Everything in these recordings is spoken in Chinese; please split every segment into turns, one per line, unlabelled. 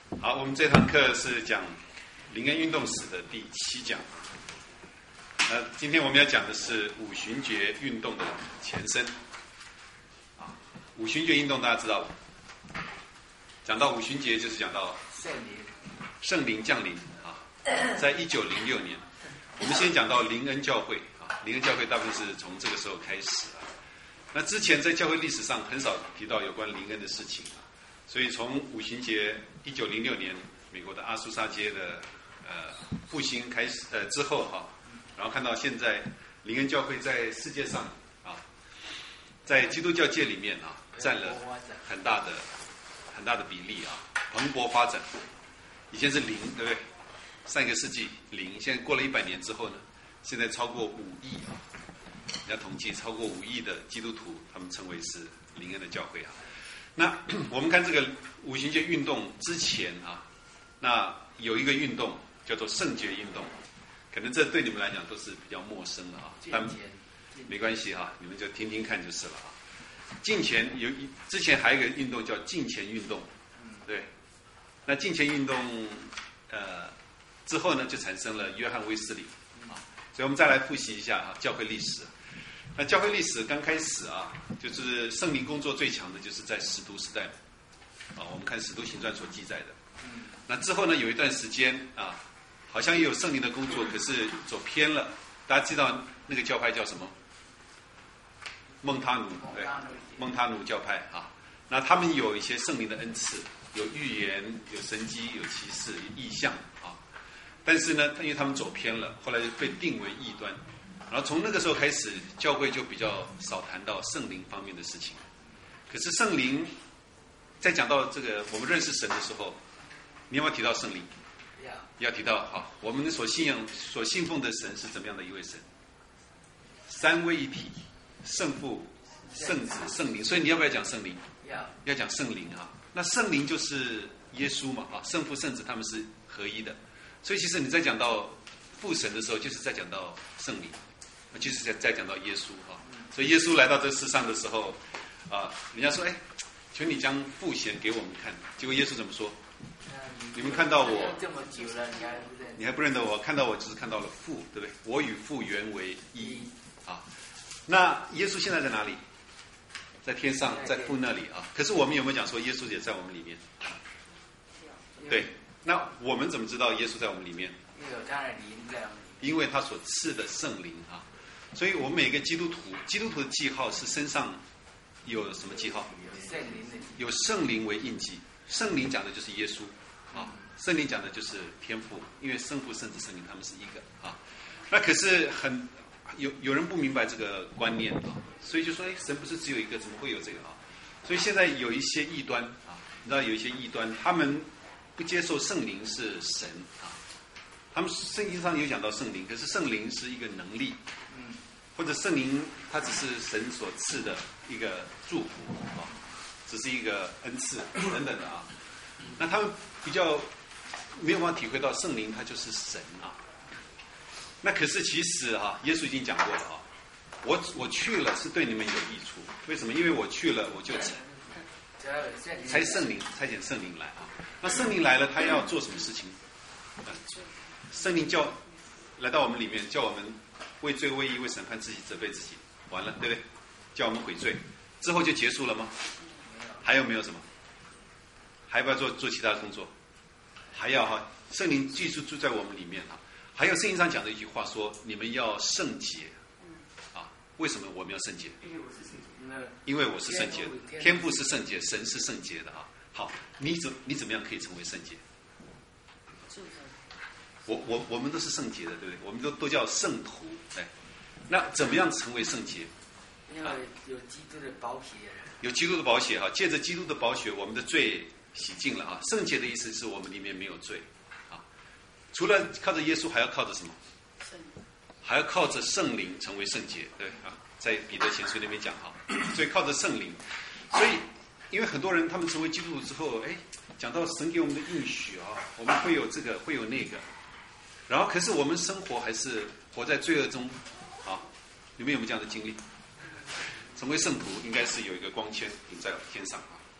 好，我们这堂课是讲灵恩运动史的第7讲。今天我们要讲的是五旬节运动的前身。五旬节运动大家知道，讲到五旬节就是讲到圣灵降临啊。在1906年，我们先讲到灵恩教会啊，灵恩教会大部分是从这个时候开始啊。那之前在教会历史上很少提到有关灵恩的事情啊。所以从五旬节1906年美国的阿苏沙街的复兴开始之后哈，然后看到现在灵恩教会在世界上啊，在基督教界里面啊占了很大的比例啊，蓬勃发展。以前是0，对不对？上一个世纪0，现在过了100年之后呢，现在超过5亿啊，人家统计超过5亿的基督徒，他们称为是灵恩的教会啊。那我们看这个五旬节运动之前啊，那有一个运动叫做圣节运动，可能这对你们来讲都是比较陌生的啊，但没关系啊，你们就听听看就是了啊。敬虔之前还有一个运动叫敬虔运动，对，那敬虔运动之后呢，就产生了约翰卫斯理啊，所以我们再来复习一下啊教会历史。那教会历史刚开始啊，就是圣灵工作最强的，就是在使徒时代啊。我们看《使徒行传》所记载的。那之后呢，有一段时间啊，好像也有圣灵的工作，可是走偏了。大家知道那个教派叫什么？蒙他奴，对，蒙他奴教派啊。那他们有一些圣灵的恩赐，有预言、有神迹、有奇事、有异象啊。但是呢，因为他们走偏了，后来就被定为异端。然后从那个时候开始，教会就比较少谈到圣灵方面的事情。可是圣灵，在讲到这个我们认识神的时候，你有没有提到圣灵？要提到好，我们所信奉的神是怎么样的一位神？三位一体，圣父、圣子、圣灵。所以你要不要讲圣灵？要讲圣灵啊。那圣灵就是耶稣嘛啊，圣父、圣子他们是合一的。所以其实你在讲到父神的时候，就是在讲到圣灵。就是在讲到耶稣啊，所以耶稣来到这世上的时候啊，人家说哎，求你将父显给我们看。结果耶稣怎么说？你们看到我
这么久了，
你还不认得我？看到我只是看到了父，对不对？我与父原为一啊。那耶稣现在在哪里？在天上，在父那里啊。可是我们有没有讲说耶稣也在我们里面？对，那我们怎么知道耶稣在我们里面？因为他所赐的圣灵啊。所以我们每个基督徒的记号是身上有什么记号？有圣灵为印记。圣灵讲的就是耶稣啊，圣灵讲的就是天父，因为圣父、圣子、圣灵他们是一个啊。那可是有人不明白这个观念啊，所以就说哎，神不是只有一个，怎么会有这个啊？所以现在有一些异端啊，你知道有一些异端，他们不接受圣灵是神啊。他们圣经上有讲到圣灵，可是圣灵是一个能力，或者圣灵它只是神所赐的一个祝福啊，只是一个恩赐等等的啊。那他们比较没有办法体会到圣灵它就是神啊。那可是其实啊，耶稣已经讲过了啊，我去了是对你们有益处。为什么？因为我去了，我就差遣圣灵来啊。那圣灵来了，他要做什么事情？圣灵来到我们里面，叫我们为罪、为义、为审判自己，责备自己，完了，对不对？叫我们悔罪，之后就结束了吗？还有没有什么？还要不要做其他的工作？还要哈，圣灵继续住在我们里面啊。还有圣经上讲的一句话说：你们要圣洁啊。为什么我们要圣洁？因为我是圣洁的，天父是圣洁，神是圣洁的啊。好，你怎么样可以成为圣洁？我们都是圣洁的，对不对？我们都叫圣徒，哎，那怎么样成为圣洁？
因为有基督的宝血。
有基督的宝血哈，借着基督的宝血，我们的罪洗净了啊。圣洁的意思是我们里面没有罪啊。除了靠着耶稣，还要靠着什么？还要靠着圣灵成为圣洁，对啊，在彼得前书那边讲哈，所以靠着圣灵。所以，因为很多人他们成为基督徒之后，哎，讲到神给我们的应许啊，我们会有这个，会有那个。然后，可是我们生活还是活在罪恶中，啊，你们有没有这样的经历？成为圣徒应该是有一个光圈顶在天上啊，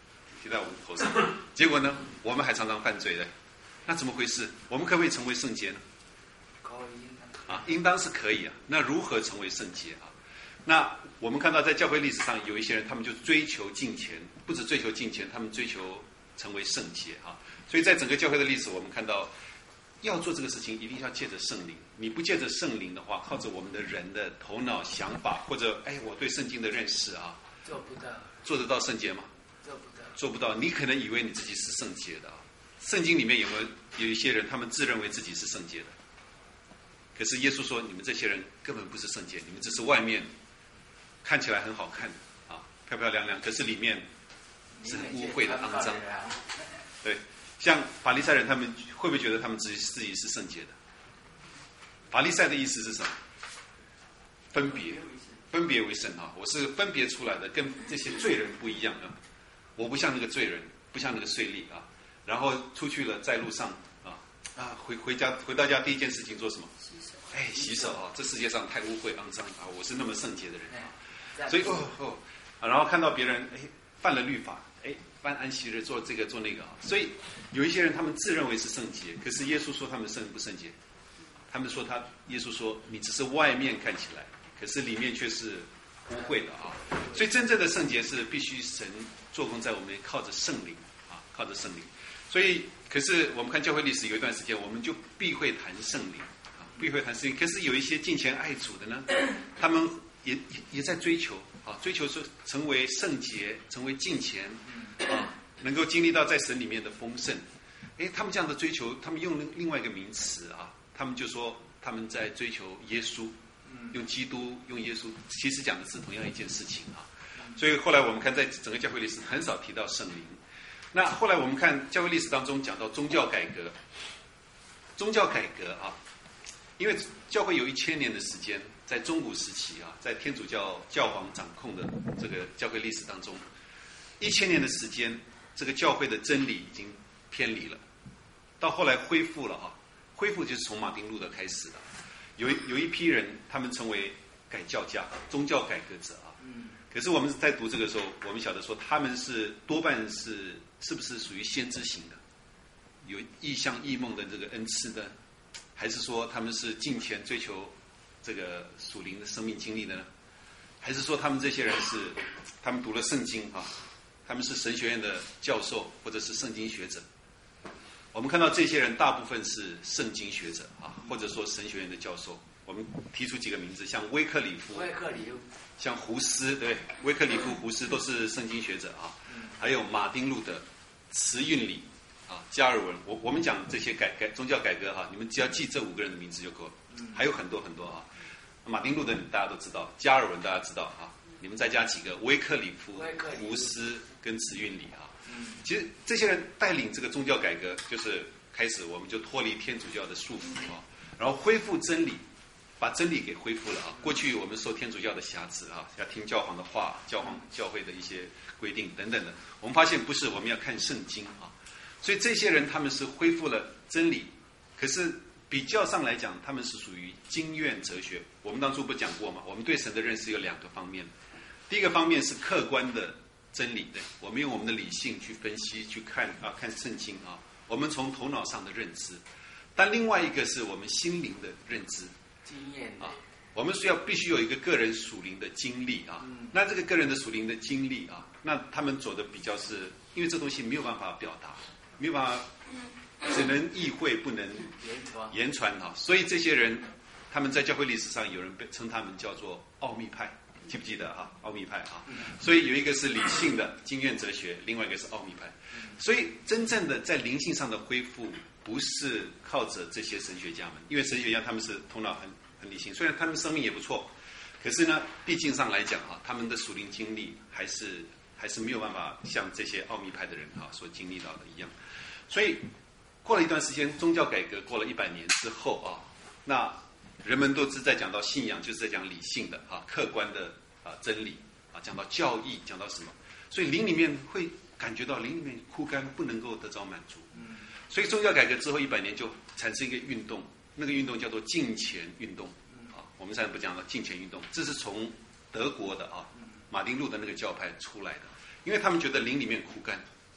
贴在我们头上。结果呢，我们还常常犯罪的，那怎么回事？我们可不可以成为圣洁呢？
可以
啊，应当是可以啊。那如何成为圣洁啊？那我们看到在教会历史上有一些人，他们就追求敬虔，不止追求敬虔，他们追求成为圣洁啊。所以在整个教会的历史，我们看到要做这个事情，一定要借着圣灵。你不借着圣灵的话，靠着我们的人的头脑想法，或者我对圣经的认识啊，
做不到。
做得到圣洁吗？
做不到。
做不到。你可能以为你自己是圣洁的啊。圣经里面有一些人，他们自认为自己是圣洁的，可是耶稣说，你们这些人根本不是圣洁，你们只是外面看起来很好看啊，漂漂亮亮，可是里面是很污秽的、肮脏。对，像法利赛人，他们会不会觉得他们自己是圣洁的？法利赛的意思是什么？分别为圣啊！我是分别出来的，跟这些罪人不一样啊！我不像那个罪人，不像那个税吏啊。然后出去了，在路上回到家第一件事情做什么？洗手啊！这世界上太污秽肮脏啊！我是那么圣洁的人啊！所以然后看到别人犯了律法，犯安息日做这个做那个啊！所以有一些人他们自认为是圣洁，可是耶稣说他们圣不圣洁？耶稣说你只是外面看起来，可是里面却是污秽的啊！所以真正的圣洁是必须神做工在我们，靠着圣灵啊，靠着圣灵。所以，可是我们看教会历史有一段时间，我们就避讳谈圣灵啊，避讳谈圣灵。可是有一些敬虔爱主的呢，他们也在追求啊，追求说成为圣洁，成为敬虔啊，能够经历到在神里面的丰盛。他们这样的追求，他们用另外一个名词啊，他们就说他们在追求耶稣，用基督，用耶稣，其实讲的是同样一件事情啊。所以后来我们看，在整个教会历史很少提到圣灵。那后来我们看教会历史当中讲到宗教改革啊，因为教会有1000年的时间，在中古时期啊，在天主教教皇掌控的这个教会历史当中，1000年的时间，这个教会的真理已经偏离了，到后来恢复了啊，恢复就是从马丁路德开始的，有一批人他们成为改教家、宗教改革者啊。可是我们在读这个时候，我们晓得说他们是多半是不是属于先知型的，有异象异梦的这个恩赐的，还是说他们是敬虔追求这个属灵的生命经历的呢？还是说他们这些人是他们读了圣经啊，他们是神学院的教授或者是圣经学者？我们看到这些人大部分是圣经学者啊，或者说神学院的教授。我们提出几个名字，像威克里夫，像胡斯，对，威克里夫、胡斯都是圣经学者啊。还有马丁路德、慈运理啊、加尔文。我们讲这些宗教改革哈，你们只要记这5个人的名字就够了。还有很多很多啊。马丁路德大家都知道，加尔文大家知道啊。你们再加几个，威克里夫、胡斯跟慈运理啊。其实这些人带领这个宗教改革，就是开始我们就脱离天主教的束缚啊，然后恢复真理。把真理给恢复了啊！过去我们受天主教的辖制啊，要听教皇的话，教会的一些规定等等的。我们发现不是，我们要看圣经啊。所以这些人他们是恢复了真理，可是比较上来讲，他们是属于经验哲学。我们当初不讲过嘛？我们对神的认识有2个方面。第一个方面是客观的真理，对，我们用我们的理性去分析、去看圣经啊，我们从头脑上的认知。但另外一个是我们心灵的认知。
经验
啊，我们必须有一个个人属灵的经历啊。那这个个人的属灵的经历啊，那他们走的比较是，因为这东西没有办法表达，没有办法，只能意会不能言传啊。所以这些人，他们在教会历史上有人被称他们叫做奥秘派，记不记得啊？奥秘派啊。所以有一个是理性的经验哲学，另外一个是奥秘派。所以真正的在灵性上的恢复，不是靠着这些神学家们，因为神学家他们是头脑很理性，虽然他们生命也不错，可是呢，毕竟上来讲啊，他们的属灵经历还是没有办法像这些奥秘派的人啊所经历到的一样。所以过了一段时间，宗教改革过了100年之后啊，那人们都是在讲到信仰，就是在讲理性的啊、客观的真理啊，讲到教义，讲到什么，所以灵里面会感觉到灵里面枯干，不能够得着满足。所以宗教改革之后100年就产生一个运动，那个运动叫做敬虔运动啊。我们现在不讲了敬虔运动，这是从德国的马丁路德那个教派出来的，因为他们觉得灵里面枯干，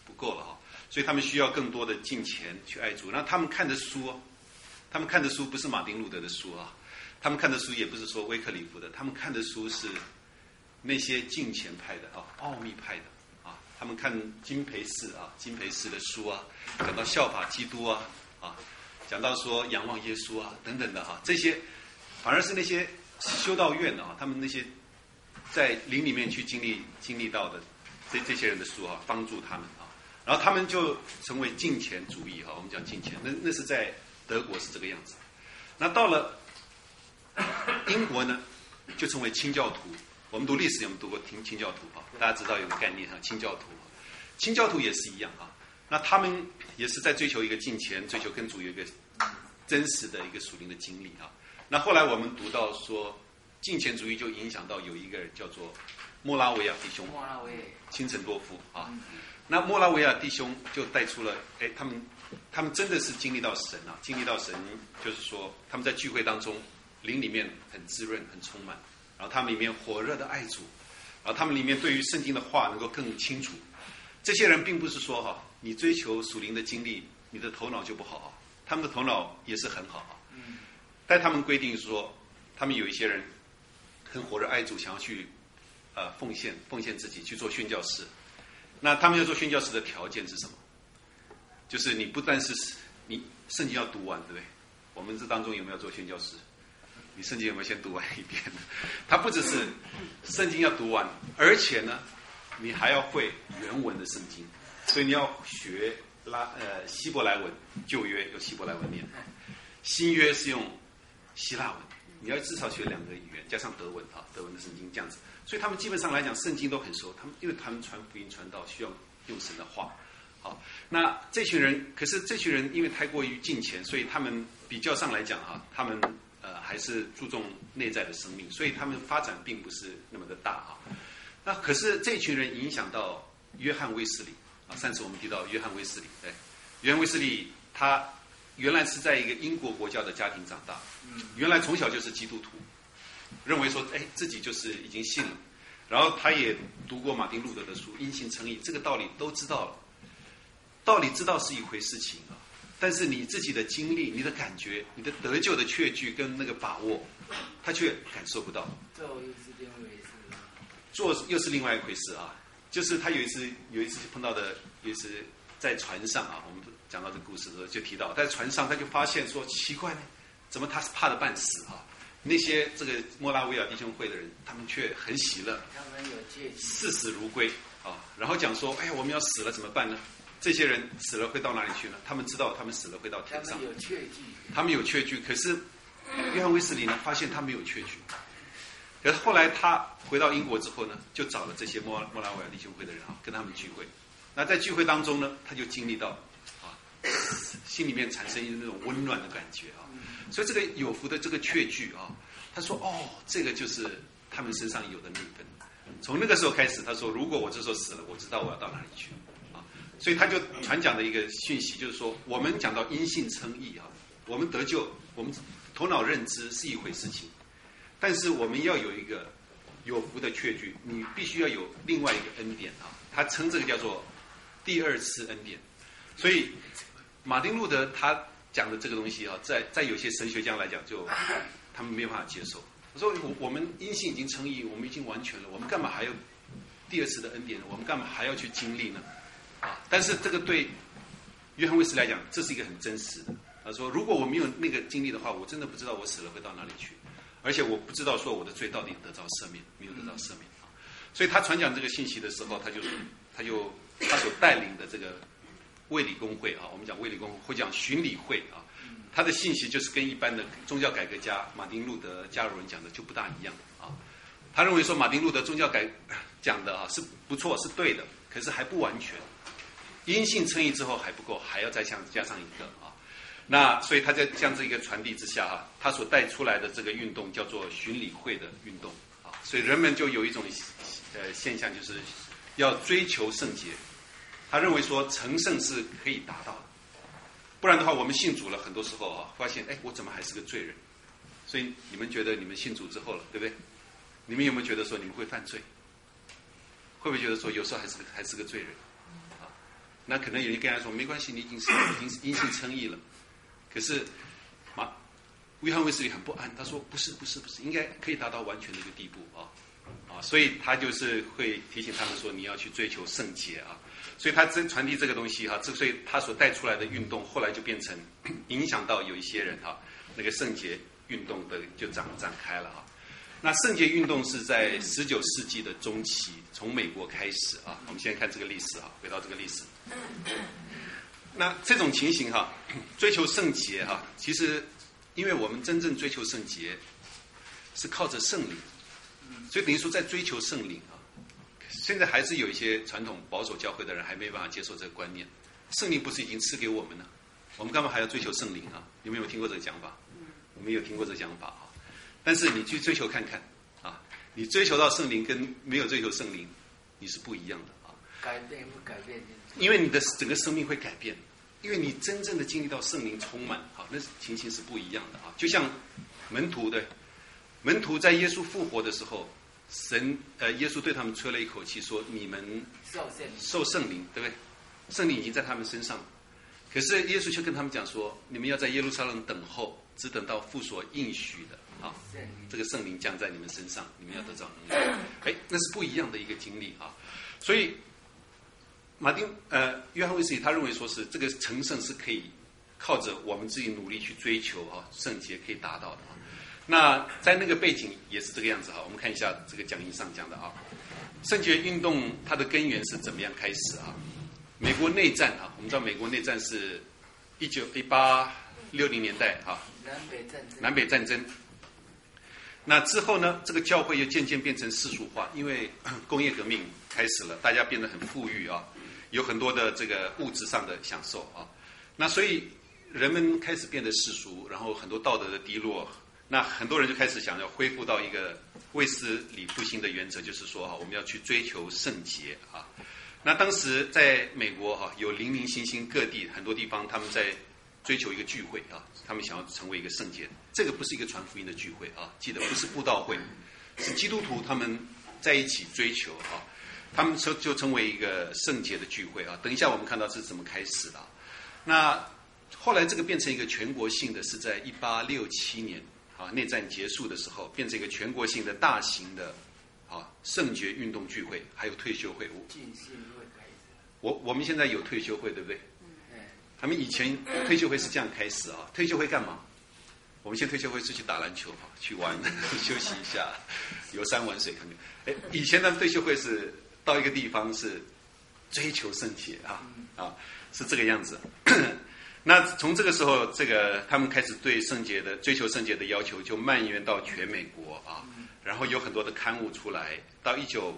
不够了所以他们需要更多的金钱去爱主。那他们看的书他们看的书不是马丁路德的书他们看的书也不是说威克里夫的，他们看的书是那些金钱派的奥秘派的他们看金培士的书讲到效法基督讲到说仰望耶稣等等的这些反而是那些修道院的他们那些在灵里面去经历到的这些人的书帮助他们然后他们就成为金钱主义我们讲金钱，那是在德国是这个样子。那到了英国呢，就成为清教徒。我们读历史有没有读过清教徒大家知道有个概念清教徒。清教徒也是一样那他们也是在追求一个金钱，追求跟主有一个真实的一个属灵的经历那后来我们读到说金钱主义就影响到有一个人叫做莫拉维亚弟兄，清晨多夫那莫拉维亚弟兄就带出了他们真的是经历到神经历到神，就是说他们在聚会当中灵里面很滋润很充满，然后他们里面火热的爱主，然后他们里面对于圣经的话能够更清楚。这些人并不是说你追求属灵的经历你的头脑就不好他们的头脑也是很好但他们规定说他们有一些人很火热爱主，想要去奉献自己去做宣教士。那他们要做宣教士的条件是什么？就是你不但是你圣经要读完，对不对？我们这当中有没有做宣教士？你圣经有没有先读完一遍？他不只是圣经要读完，而且呢你还要会原文的圣经，所以你要学希伯来文，旧约有希伯来文念，新约是用希腊文，你要至少学2个语言，加上德文德文的圣经这样子。所以他们基本上来讲圣经都很熟，因为他们传福音传道需要用神的话那这群人，可是这群人因为太过于敬虔，所以他们比较上来讲他们还是注重内在的生命，所以他们发展并不是那么的大那可是这群人影响到约翰卫斯理上次我们提到约翰卫斯理，约翰卫斯理他原来是在一个英国国教的家庭长大，原来从小就是基督徒，认为说自己就是已经信了，然后他也读过马丁路德的书，因信称义，这个道理都知道了。道理知道是一回事情但是你自己的经历、你的感觉、你的得救的确据跟那个把握，他却感受不到。做又是另外一回事就是他有一次碰到的，有一次在船上我们讲到这个故事的时候就提到，在船上他就发现说奇怪呢，怎么他是怕得半死那些这个莫拉维亚弟兄会的人，他们却很喜乐，
他们有戒律，
视死如归然后讲说我们要死了怎么办呢？这些人死了会到哪里去呢？他们知道他们死了会到天上，他们有确据，可是约翰卫斯理呢发现他没有确据。可是后来他回到英国之后呢，就找了这些莫拉维亚弟兄会的人跟他们聚会。那在聚会当中呢，他就经历到心里面产生那种温暖的感觉所以这个有福的这个确据他说这个就是他们身上有的那一份。从那个时候开始，他说如果我这时候死了，我知道我要到哪里去所以他就传讲的一个讯息，就是说我们讲到因信称义我们得救，我们头脑认知是一回事情，但是我们要有一个有福的确据，你必须要有另外一个恩典他称这个叫做第二次恩典。所以马丁路德他讲的这个东西在有些神学家来讲，就他们没有办法接受。他说我们因信已经称义，我们已经完全了，我们干嘛还有第二次的恩典呢？我们干嘛还要去经历呢？但是这个对约翰卫斯理来讲，这是一个很真实的。他说如果我没有那个经历的话，我真的不知道我死了会到哪里去，而且我不知道说我的罪到底得到赦免没有得到赦免所以他传讲这个信息的时候，他所带领的这个卫理公会我们讲卫理公会或讲巡理会他的信息就是跟一般的宗教改革家马丁路德加尔文讲的就不大一样他认为说马丁路德宗教讲的是不错是对的，可是还不完全，因信称义之后还不够，还要再加上一个那所以他在这样子一个传递之下他所带出来的这个运动叫做巡理会的运动所以人们就有一种现象，就是要追求圣洁。他认为说成圣是可以达到的，不然的话我们信主了，很多时候发现我怎么还是个罪人。所以你们觉得你们信主之后了，对不对？你们有没有觉得说你们会犯罪？会不会觉得说有时候还是个罪人那可能有人跟他说没关系，你已经是因信称义了。可是约翰卫斯理很不安，他说不是，应该可以达到完全的一个地步所以他就是会提醒他们说你要去追求圣洁所以他传递这个东西所以他所带出来的运动后来就变成影响到有一些人那个圣洁运动的就展开了那圣洁运动是在19世纪的中期从美国开始我们现在看这个历史回到这个历史。那这种情形追求圣洁其实因为我们真正追求圣洁是靠着圣灵，所以等于说在追求圣灵现在还是有一些传统保守教会的人还没办法接受这个观念，圣灵不是已经赐给我们了，我们干嘛还要追求圣灵有没有听过这个讲法？我们有听过这个讲法但是你去追求看看你追求到圣灵跟没有追求圣灵你是不一样的
改变不改变？
因为你的整个生命会改变，因为你真正的经历到圣灵充满那情形是不一样的就像门徒在耶稣复活的时候，耶稣对他们吹了一口气说你们受圣灵，对不对？圣灵已经在他们身上，可是耶稣却跟他们讲说你们要在耶路撒冷等候，只等到父所应许的这个圣灵降在你们身上，你们要得到能力那是不一样的一个经历所以约翰卫斯理他认为说是这个成圣是可以靠着我们自己努力去追求圣洁可以达到的那在那个背景也是这个样子我们看一下这个讲义上讲的圣洁运动它的根源是怎么样开始美国内战我们知道美国内战是1860年代南北战争。那之后呢，这个教会又渐渐变成世俗化，因为工业革命开始了，大家变得很富裕有很多的这个物质上的享受那所以人们开始变得世俗，然后很多道德的低落，那很多人就开始想要恢复到一个卫斯理复兴的原则，就是说我们要去追求圣洁那当时在美国有零零星星各地很多地方他们在追求一个聚会他们想要成为一个圣洁，这个不是一个传福音的聚会记得不是布道会，是基督徒他们在一起追求他们就成为一个圣洁的聚会等一下我们看到是怎么开始的那后来这个变成一个全国性的，是在1867年内战结束的时候变成一个全国性的大型的圣洁运动聚会，还有退休会。我们现在有退休会，对不对？他们以前退休会是这样开始退休会干嘛？我们现在退休会是去打篮球去玩休息一下，游山玩水。以前的退休会是到一个地方是追求圣洁是这个样子。那从这个时候，他们开始对追求圣洁的要求就蔓延到全美国然后有很多的刊物出来，到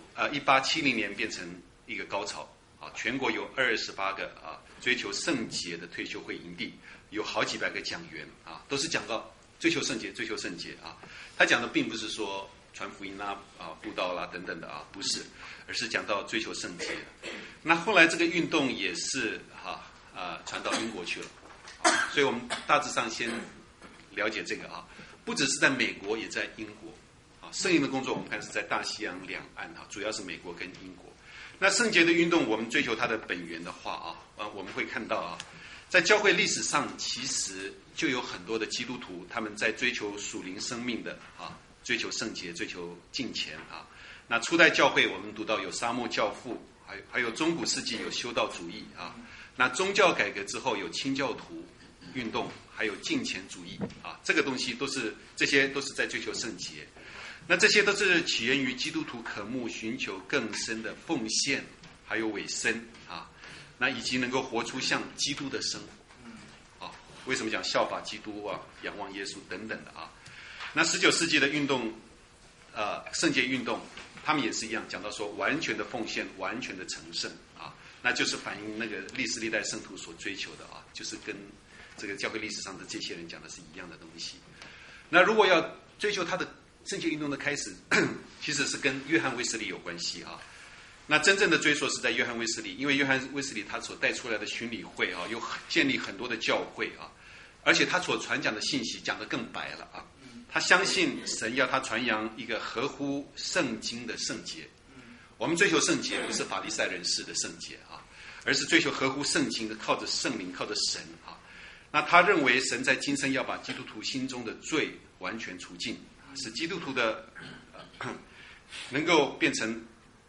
1870年变成一个高潮全国有28个追求圣洁的退休会营地，有好几百个讲员都是讲到追求圣洁他讲的并不是说传福音布道啦等等的不是，而是讲到追求圣洁。那后来这个运动也是传到英国去了所以我们大致上先了解这个不只是在美国，也在英国圣灵的工作我们看是在大西洋两岸主要是美国跟英国。那圣洁的运动我们追求它的本源的话我们会看到在教会历史上其实就有很多的基督徒他们在追求属灵生命的追求圣洁，追求敬虔那初代教会我们读到有沙漠教父，还有中古世纪有修道主义那宗教改革之后有清教徒运动，还有敬虔主义这个东西这些都是在追求圣洁。那这些都是起源于基督徒渴慕寻求更深的奉献，还有委身那以及能够活出像基督的生活为什么讲效法基督仰望耶稣等等的那19世纪的运动圣洁运动他们也是一样讲到说完全的奉献，完全的成圣那就是反映那个历史历代圣徒所追求的就是跟这个教会历史上的这些人讲的是一样的东西。那如果要追求他的圣洁运动的开始其实是跟约翰卫斯理有关系那真正的追溯是在约翰卫斯理，因为约翰卫斯理他所带出来的巡礼会有建立很多的教会而且他所传讲的信息讲得更白了他相信神要他传扬一个合乎圣经的圣洁。我们追求圣洁不是法利赛人式的圣洁而是追求合乎圣经的，靠着圣灵，靠着神啊。那他认为神在今生要把基督徒心中的罪完全除尽，使基督徒的能够变成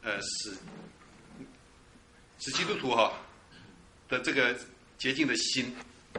使基督徒的这个洁净的心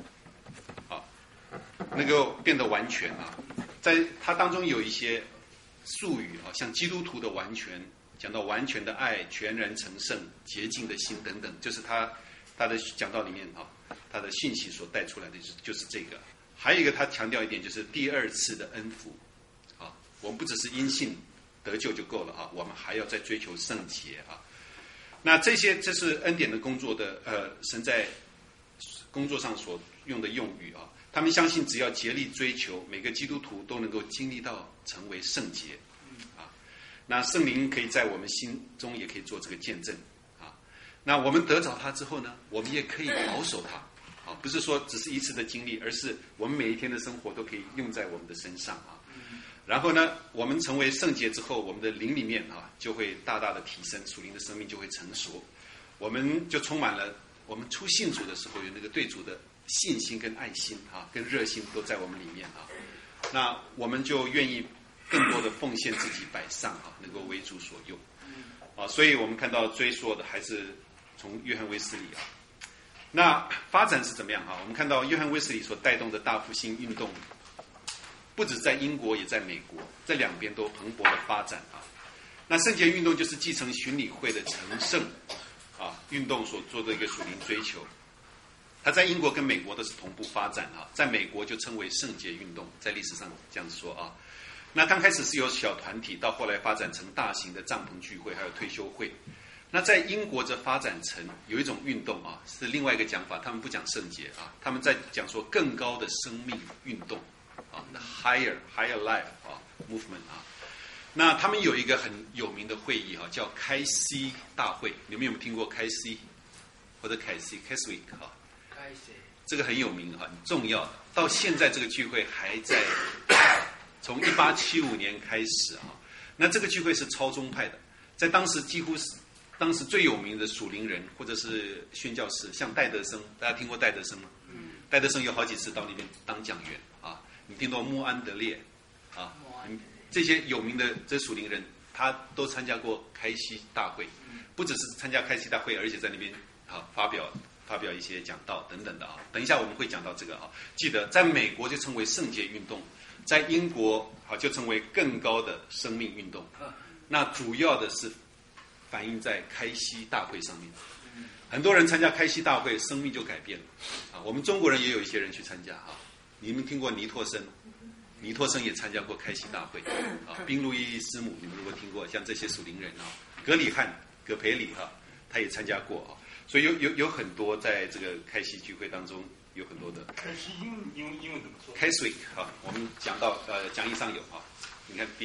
能够变得完全在它当中有一些术语像基督徒的完全，讲到完全的爱、全然成圣、洁净的心等等，就是他的讲道里面他的信息所带出来的就是这个。还有一个他强调一点，就是第二次的恩福我们不只是因信得救就够了我们还要再追求圣洁那这是恩典的工作的神在工作上所用的用语他们相信只要竭力追求，每个基督徒都能够经历到成为圣洁那圣灵可以在我们心中也可以做这个见证那我们得着它之后呢，我们也可以保守它不是说只是一次的经历，而是我们每一天的生活都可以用在我们的身上然后呢，我们成为圣洁之后，我们的灵里面就会大大的提升，属灵的生命就会成熟，我们就充满了我们初信主的时候有那个对主的信心跟爱心跟热心都在我们里面那我们就愿意更多的奉献自己摆上能够为主所用所以我们看到追溯的还是从约翰卫斯理那发展是怎么样我们看到约翰卫斯理所带动的大复兴运动，不止在英国也在美国，这两边都蓬勃的发展那圣洁运动就是继承巡礼会的成圣运动所做的一个属灵追求，它在英国跟美国都是同步发展在美国就称为圣洁运动，在历史上这样子说那刚开始是由小团体，到后来发展成大型的帐篷聚会，还有退休会。那在英国则发展成有一种运动是另外一个讲法，他们不讲圣洁他们在讲说更高的生命运动the higher life movement那他们有一个很有名的会议叫开西大会，你们有没有听过开西或者凯西 Keswick 这个很有名很重要，到现在这个聚会还在，从1875年开始那这个聚会是超宗派的，在当时几乎是当时最有名的属灵人或者是宣教士，像戴德生，大家听过戴德生吗？戴德生有好几次到那边当讲员你听到穆安德烈这些有名的这属灵人，他都参加过开西大会，不只是参加开西大会，而且在那边发表一些讲道等等的等一下我们会讲到这个记得在美国就称为圣洁运动，在英国就称为更高的生命运动，那主要的是反映在开西大会上面，很多人参加开西大会生命就改变了我们中国人也有一些人去参加你们听过尼托生？尼托生也参加过开西大会宾路易师母你们如果听过，像这些属灵人格里汉葛培里他也参加过所以有很多在这个开西聚会当中有很多的
开西英文怎么说
？Keswick我们讲到讲义上有你看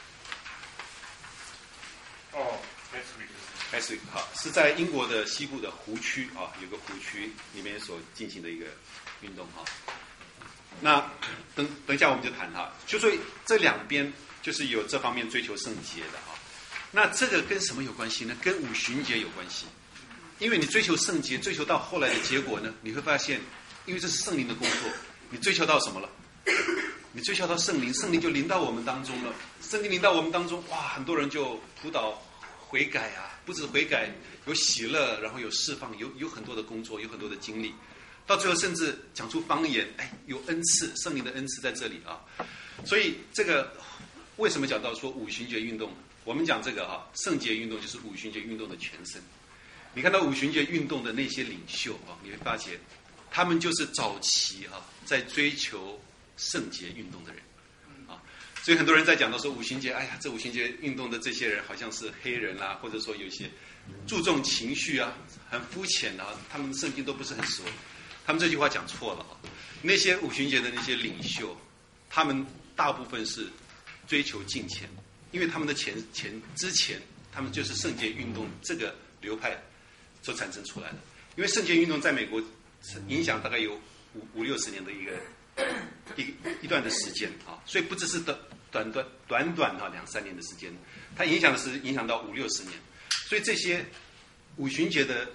Keswick是在英国的西部的湖区有个湖区里面所进行的一个运动那等一下我们就谈就说这两边就是有这方面追求圣洁的那这个跟什么有关系呢？跟五旬节有关系，因为你追求圣洁，追求到后来的结果呢，你会发现，因为这是圣灵的工作，你追求到什么了？你追求到圣灵，圣灵就临到我们当中了。圣灵临到我们当中，哇，很多人就扑倒悔改不止悔改，有喜乐，然后有释放，有很多的工作，有很多的经历。到最后甚至讲出方言，有恩赐，圣灵的恩赐在这里所以这个为什么讲到说五旬节运动？我们讲这个圣洁运动就是五旬节运动的全身。你看到五旬节运动的那些领袖你会发现，他们就是早期在追求圣洁运动的人所以很多人在讲到说五旬节，这五旬节运动的这些人好像是黑人啦，或者说有一些注重情绪很肤浅他们圣经都不是很熟。他们这句话讲错了那些五旬节的那些领袖，他们大部分是追求敬虔，因为他们的之前他们就是圣洁运动这个流派所产生出来的。因为圣洁运动在美国影响大概有50-60年的一段的时间所以不只是短2-3年的时间，它影响到50-60年。所以这些五旬节的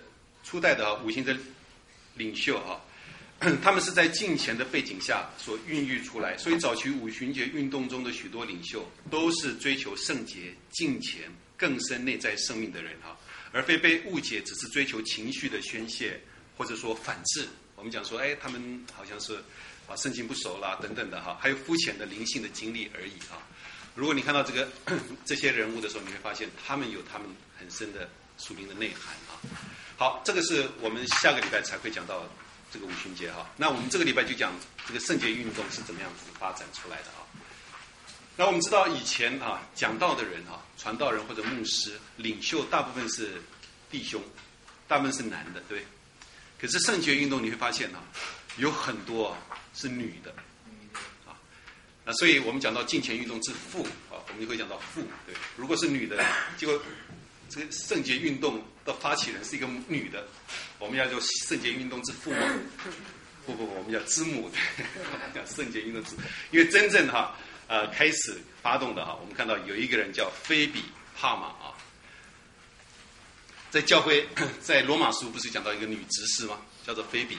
初代的五旬节领袖他们是在敬虔的背景下所孕育出来，所以早期五旬节运动中的许多领袖都是追求圣洁、敬虔、更深内在生命的人而非被误解只是追求情绪的宣泄，或者说反制。我们讲说，他们好像是圣经不熟啦等等的还有肤浅的灵性的经历而已如果你看到这些人物的时候，你会发现他们有他们很深的属灵的内涵好，这个是我们下个礼拜才会讲到这个五旬节那我们这个礼拜就讲这个圣洁运动是怎么样子发展出来的那我们知道以前讲道的人传道人或者牧师领袖大部分是弟兄，大部分是男的，对。可是圣洁运动你会发现有很多是女的那所以我们讲到敬虔运动之父我们就会讲到父，对。如果是女的，结果这个圣洁运动的发起人是一个女的，我们要叫圣洁运动之父吗？不，我们叫之母，对，我们叫圣洁运动之父。因为真正开始发动的我们看到有一个人叫菲比帕玛在教会，在罗马书不是讲到一个女执事吗？叫做菲比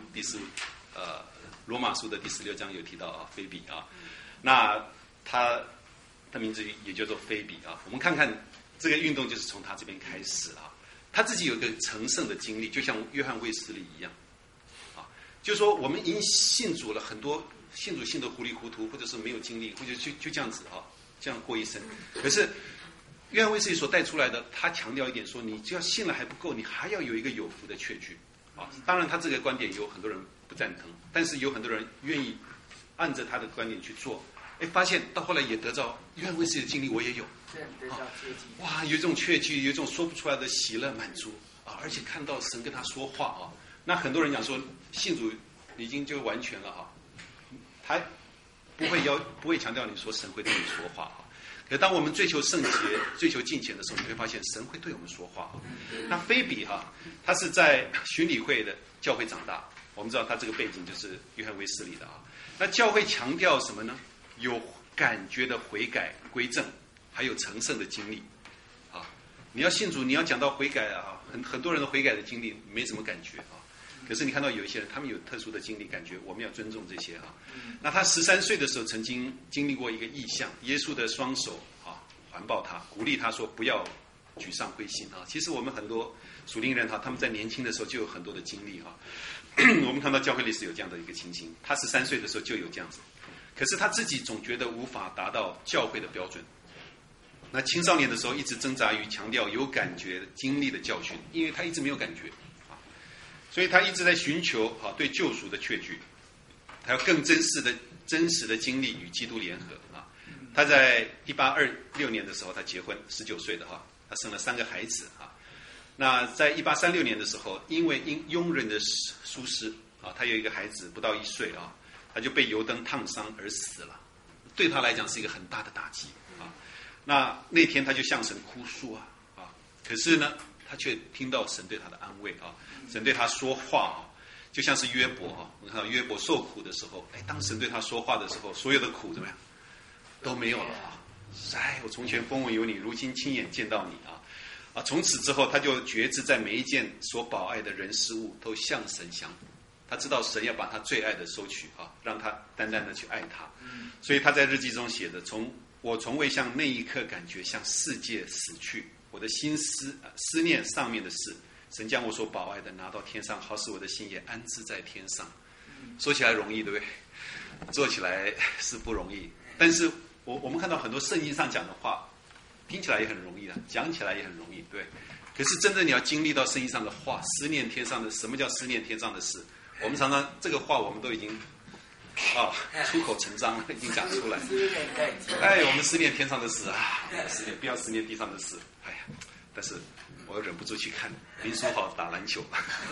罗马书的第16章有提到菲比那她的名字也叫做菲比我们看看这个运动就是从她这边开始她自己有一个成圣的经历，就像约翰卫斯理一样就是说我们已经信主了，很多信主信得糊里糊涂，或者是没有经历，或者就这样子这样过一生。可是约翰卫斯理所带出来的，他强调一点说，你只要信了还不够，你还要有一个有福的确据当然他这个观点有很多人不赞同，但是有很多人愿意按着他的观点去做，发现到后来也得到约翰卫斯理的经历，我也有哇，有一种确据，有一种说不出来的喜乐满足而且看到神跟他说话那很多人讲说信主已经就完全了他不会强调你说神会对你说话可当我们追求圣洁、追求敬虔的时候，你会发现神会对我们说话那菲比他是在巡礼会的教会长大，我们知道他这个背景就是约翰卫斯理的那教会强调什么呢？有感觉的悔改归正，还有成圣的经历你要信主，你要讲到悔改很多人的悔改的经历没什么感觉可是你看到有一些人，他们有特殊的经历，感觉我们要尊重这些那他13岁的时候曾经经历过一个异象，耶稣的双手环抱他，鼓励他说不要沮丧灰心其实我们很多属灵人他们在年轻的时候就有很多的经历我们看到教会历史有这样的一个情形，他13岁的时候就有这样子，可是他自己总觉得无法达到教会的标准。那青少年的时候一直挣扎于强调有感觉经历的教训，因为他一直没有感觉所以他一直在寻求对救赎的确据，还有更真实的经历与基督联合他在1826年的时候他结婚，19岁的他生了3个孩子那在1836年的时候，因为庸人的疏失他有一个孩子不到1岁他就被油灯烫伤而死了，对他来讲是一个很大的打击那天他就向神哭诉可是呢他却听到神对他的安慰神对他说话就像是约伯我们看到约伯受苦的时候，当神对他说话的时候，所有的苦怎么样都没有了我从前风闻有你，如今亲眼见到你从此之后他就决志在每一件所保爱的人事物都向神降服，他知道神要把他最爱的收取让他单单的去爱他所以他在日记中写的，我从未像那一刻感觉向世界死去，我的心思念上面的事，神将我所保爱的拿到天上，好使我的心也安置在天上。说起来容易，对不对？做起来是不容易。但是我们看到很多圣经上讲的话，听起来也很容易的，讲起来也很容易，对。可是真正你要经历到圣经上的话，思念天上的，什么叫思念天上的事？我们常常这个话我们都已经出口成章了，已经讲出来。我们思念天上的事不要思念地上的事。但是我忍不住去看林书豪打篮球。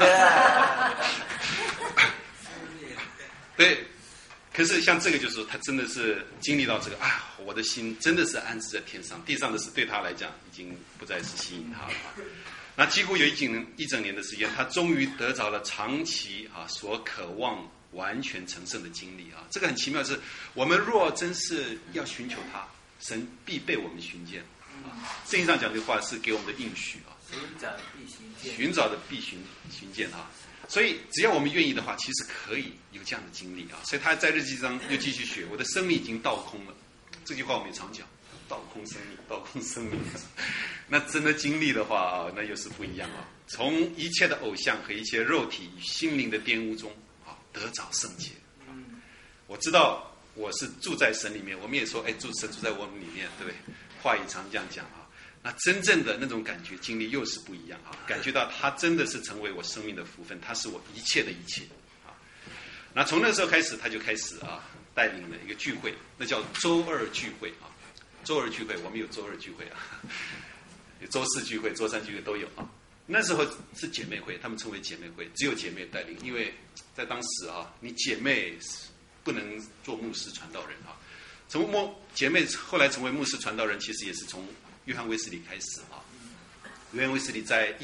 对，可是像这个就是他真的是经历到这个我的心真的是安置在天上，地上的事对他来讲已经不再是吸引他了。那几乎有一整年的时间，他终于得着了长期所渴望完全成圣的经历这个很奇妙的是，我们若真是要寻求他，神必被我们寻见圣经上讲这个话是给我们的应许寻找的必寻见啊。所以只要我们愿意的话，其实可以有这样的经历啊。所以他在日记上又继续写：我的生命已经倒空了。这句话我们也常讲，倒空生命，倒空生命。那真的经历的话啊，那又是不一样啊。从一切的偶像和一切肉体与心灵的玷污中啊，得着圣洁。我知道我是住在神里面，我们也说，哎，神住在我们里面，对不对？话也常这样讲啊。那真正的那种感觉经历又是不一样啊，感觉到他真的是成为我生命的福分，他是我一切的一切啊。那从那时候开始，他就开始啊带领了一个聚会，那叫周二聚会啊。周二聚会，我们有周二聚会啊，有周四聚会、周三聚会都有啊。那时候是姐妹会，他们称为姐妹会，只有姐妹带领，因为在当时啊，你姐妹不能做牧师传道人啊。姐妹后来成为牧师传道人，其实也是从约翰卫斯理开始啊。约翰卫斯理在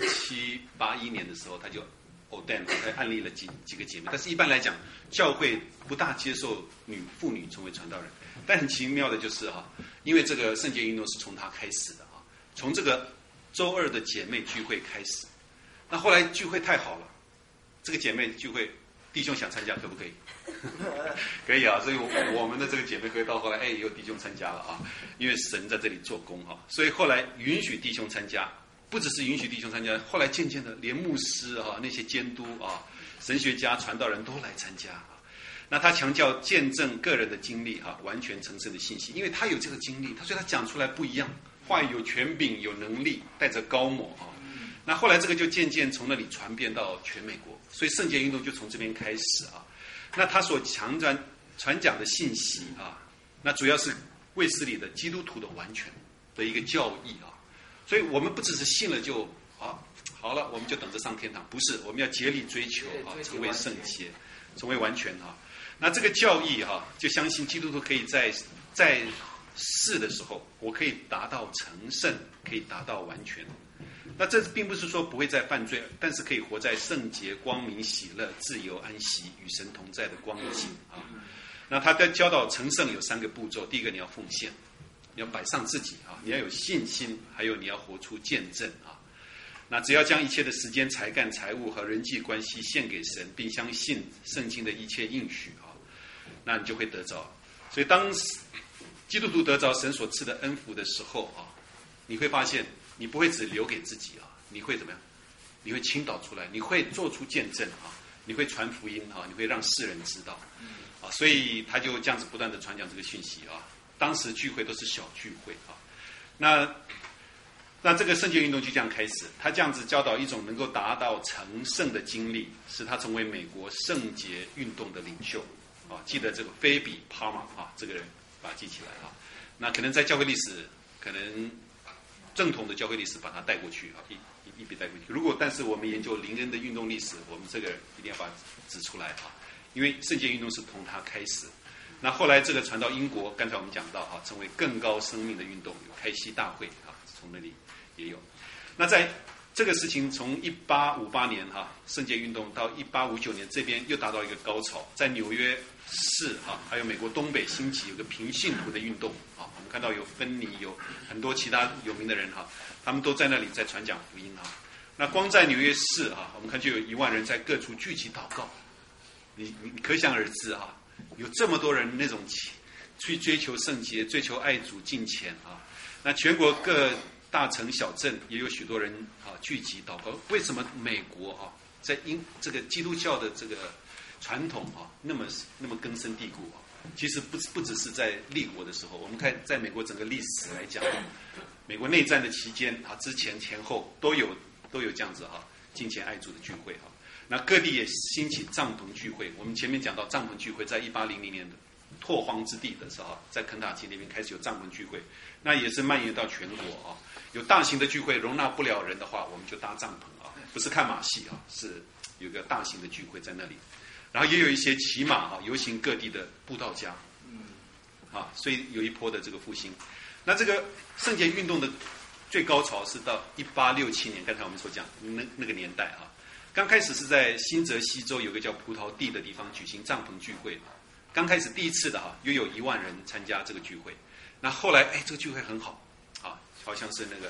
1781年的时候，他就 ordain， 他案例了几个姐妹，但是一般来讲，教会不大接受妇女成为传道人。但很奇妙的就是因为这个圣洁运动是从他开始的啊，从这个周二的姐妹聚会开始。那后来聚会太好了，这个姐妹聚会，弟兄想参加可不可以？可以啊，所以我们的这个姐妹会到后来，也有弟兄参加了啊，因为神在这里做工啊，所以后来允许弟兄参加，不只是允许弟兄参加，后来渐渐的连牧师啊、那些监督啊、神学家、传道人都来参加啊。那他强调见证个人的经历啊，完全成圣的信息，因为他有这个经历，所以他讲出来不一样，话语有权柄、有能力，带着高抹啊。那后来这个就渐渐从那里传遍到全美国，所以圣洁运动就从这边开始啊。那他所传讲的信息啊，那主要是卫斯理的基督徒的完全的一个教义啊。所以我们不只是信了就好了，我们就等着上天堂，不是，我们要竭力追求啊，成为圣洁，成为完全啊。那这个教义就相信基督徒可以在世的时候，我可以达到成圣，可以达到完全。那这并不是说不会再犯罪，但是可以活在圣洁、光明、喜乐、自由、安息、与神同在的光景啊。那他在教导成圣有3个步骤，第一个你要奉献，你要摆上自己啊，你要有信心，还有你要活出见证啊。那只要将一切的时间、才干、财物和人际关系献给神，并相信圣经的一切应许啊，那你就会得着。所以当基督徒得着神所赐的恩福的时候啊，你会发现你不会只留给自己啊，你会怎么样？你会倾倒出来，你会做出见证啊，你会传福音啊，你会让世人知道啊。所以他就这样子不断的传讲这个讯息啊。当时聚会都是小聚会啊，那这个圣洁运动就这样开始，他这样子教导一种能够达到成圣的经历，使他成为美国圣洁运动的领袖啊。记得这个菲比·帕马啊，这个人把它记起来啊。那可能在教会历史，可能正统的教会历史把它带过去啊，一笔带过去。但是我们研究灵恩的运动历史，我们这个一定要把它指出来啊，因为圣洁运动是从他开始。那后来这个传到英国，刚才我们讲到成为更高生命的运动，有开西大会啊，从那里也有。那在这个事情从1858年圣洁运动到1859年，这边又达到一个高潮，在纽约市还有美国东北兴起有个平信徒的运动啊，我们看到有芬尼，有很多其他有名的人他们都在那里在传讲福音那光在纽约市我们看就有1万人在各处聚集祷告，你可想而知有这么多人那种去追求圣洁、追求爱主、敬虔那全国各大城小镇也有许多人聚集祷告。为什么美国在这个基督教的这个传统那么根深蒂固其实不只是在立国的时候，我们看在美国整个历史来讲美国内战的期间之前前后都有这样子敬虔爱主的聚会那各地也兴起帐篷聚会。我们前面讲到帐篷聚会，在1800年的拓荒之地的时候，在肯塔基那边开始有帐篷聚会，那也是蔓延到全国有大型的聚会容纳不了人的话，我们就搭帐篷不是看马戏是有个大型的聚会在那里。然后也有一些骑马游行各地的布道家所以有一波的这个复兴。那这个圣洁运动的最高潮是到1867年，刚才我们所讲那个年代刚开始是在新泽西州有个叫葡萄地的地方举行帐篷聚会刚开始第一次的又有1万人参加这个聚会。那后来这个聚会很好好像是那个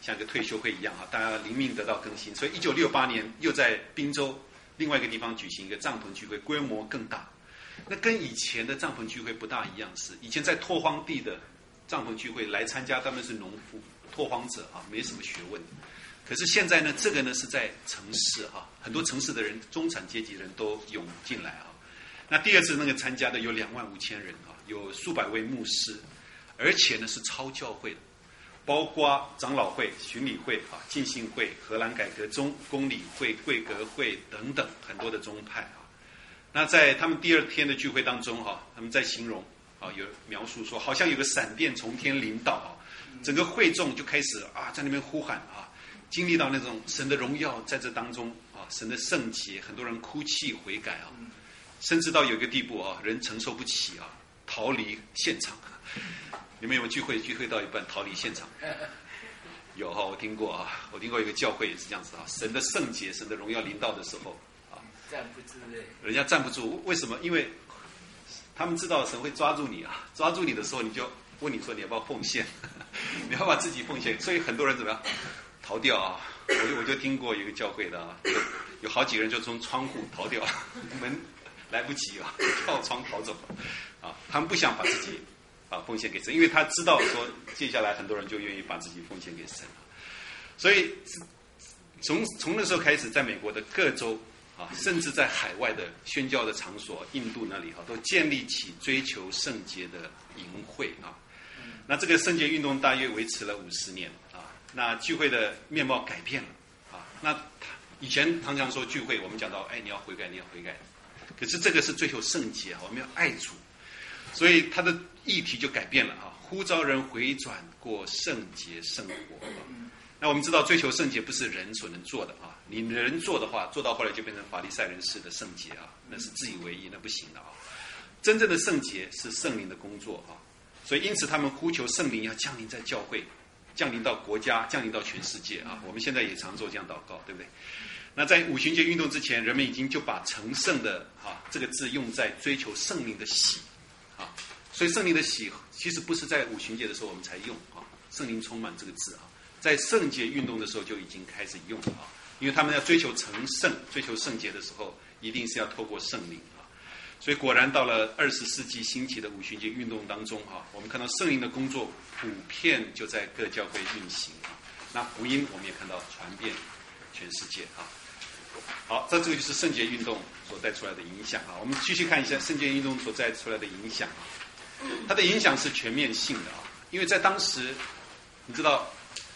像一个退休会一样大家灵命得到更新。所以1968年又在宾州另外一个地方举行一个帐篷聚会，规模更大。那跟以前的帐篷聚会不大一样，是以前在拓荒地的帐篷聚会来参加，他们是农夫、拓荒者没什么学问。可是现在呢，这个呢是在城市很多城市的人、中产阶级人都涌进来那第二次那个参加的有25000人有数百位牧师，而且呢是超教会的，包括长老会、巡礼会浸信会、荷兰改革宗、公理会、贵格会等等很多的宗派那在他们第二天的聚会当中他们在形容有描述说，好像有个闪电从天临到整个会众就开始在那边呼喊经历到那种神的荣耀在这当中神的圣洁，很多人哭泣悔改甚至到有一个地步人承受不起逃离现场。你们有没有聚会到一半逃离现场？有我听过我听过一个教会也是这样子神的圣洁、神的荣耀临到的时候
站不住
人家站不住。为什么？因为他们知道神会抓住你抓住你的时候，你就问你说你要不要奉献你要把自己奉献，所以很多人怎么样逃掉我就听过一个教会的有好几个人就从窗户逃掉，门来不及跳窗逃走他们不想把自己奉献给神，因为他知道说接下来很多人就愿意把自己奉献给神所以从那时候开始，在美国的各州甚至在海外的宣教的场所，印度那里都建立起追求圣洁的营会那这个圣洁运动大约维持了50年那聚会的面貌改变了那以前常常说聚会，我们讲到你要悔改，你要悔改，可是这个是追求圣洁我们要爱主，所以它的议题就改变了呼召人回转过圣洁生活那我们知道追求圣洁不是人所能做的你人做的话，做到后来就变成法利赛人式的圣洁那是自以为意，那不行的真正的圣洁是圣灵的工作所以因此他们呼求圣灵要降临在教会，降临到国家，降临到全世界我们现在也常做这样祷告，对不对？那在五旬节运动之前，人们已经就把成圣的这个字用在追求圣灵的喜所以圣灵的喜其实不是在五旬节的时候我们才用圣灵充满这个字在圣洁运动的时候就已经开始用了因为他们要追求成圣、追求圣洁的时候，一定是要透过圣灵所以果然到了20世纪兴起的五旬节运动当中我们看到圣灵的工作普遍就在各教会运行那福音我们也看到传遍全世界好，这个就是圣洁运动所带出来的影响我们继续看一下圣洁运动所带出来的影响它的影响是全面性的因为在当时你知道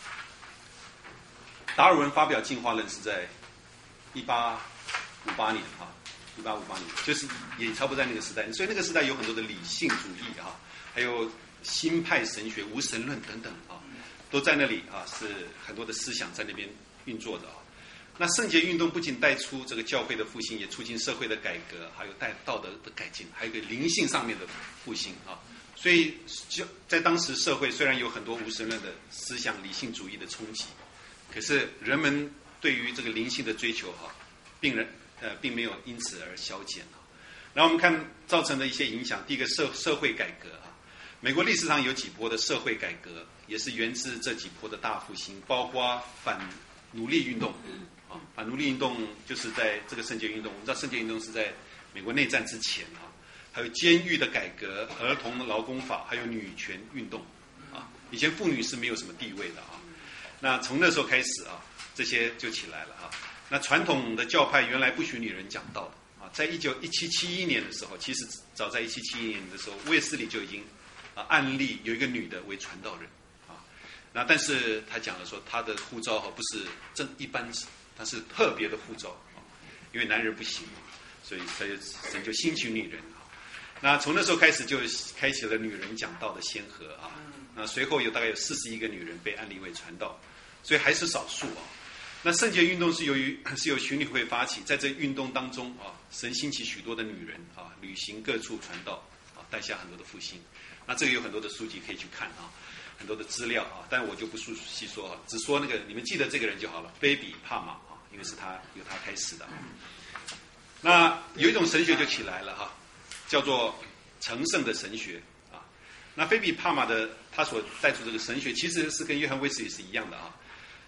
达尔文发表进化论是在1858年就是也差不多在那个时代，所以那个时代有很多的理性主义还有新派神学、无神论等等都在那里是很多的思想在那边运作的那圣洁运动不仅带出这个教会的复兴，也促进社会的改革，还有带道德的改进，还有一个灵性上面的复兴所以就在当时社会虽然有很多无神论的思想、理性主义的冲击，可是人们对于这个灵性的追求并没有因此而消减然后我们看造成的一些影响，第一个社会改革美国历史上有几波的社会改革，也是源自这几波的大复兴，包括反奴隶运动反奴隶运动就是在这个圣洁运动，我们知道圣洁运动是在美国内战之前还有监狱的改革、儿童劳工法，还有女权运动以前妇女是没有什么地位的那从那时候开始这些就起来了那传统的教派原来不许女人讲道的在1771年的时候，其实早在1771年的时候，卫斯理就已经案例有一个女的为传道人那但是他讲了说他的呼召不是一般，他是特别的呼召因为男人不行所以神就兴起女人那从那时候开始就开启了女人讲道的先河那随后大概有41个女人被案例为传道，所以还是少数那圣洁运动是由巡礼会发起，在这运动当中神兴起许多的女人旅行各处传道带下很多的复兴。那这个有很多的书籍可以去看很多的资料但我就不细说只说那个你们记得这个人就好了，菲比帕玛因为是由他开始的那有一种神学就起来了叫做成圣的神学那菲比帕玛的他所带出这个神学其实是跟约翰卫斯理是一样的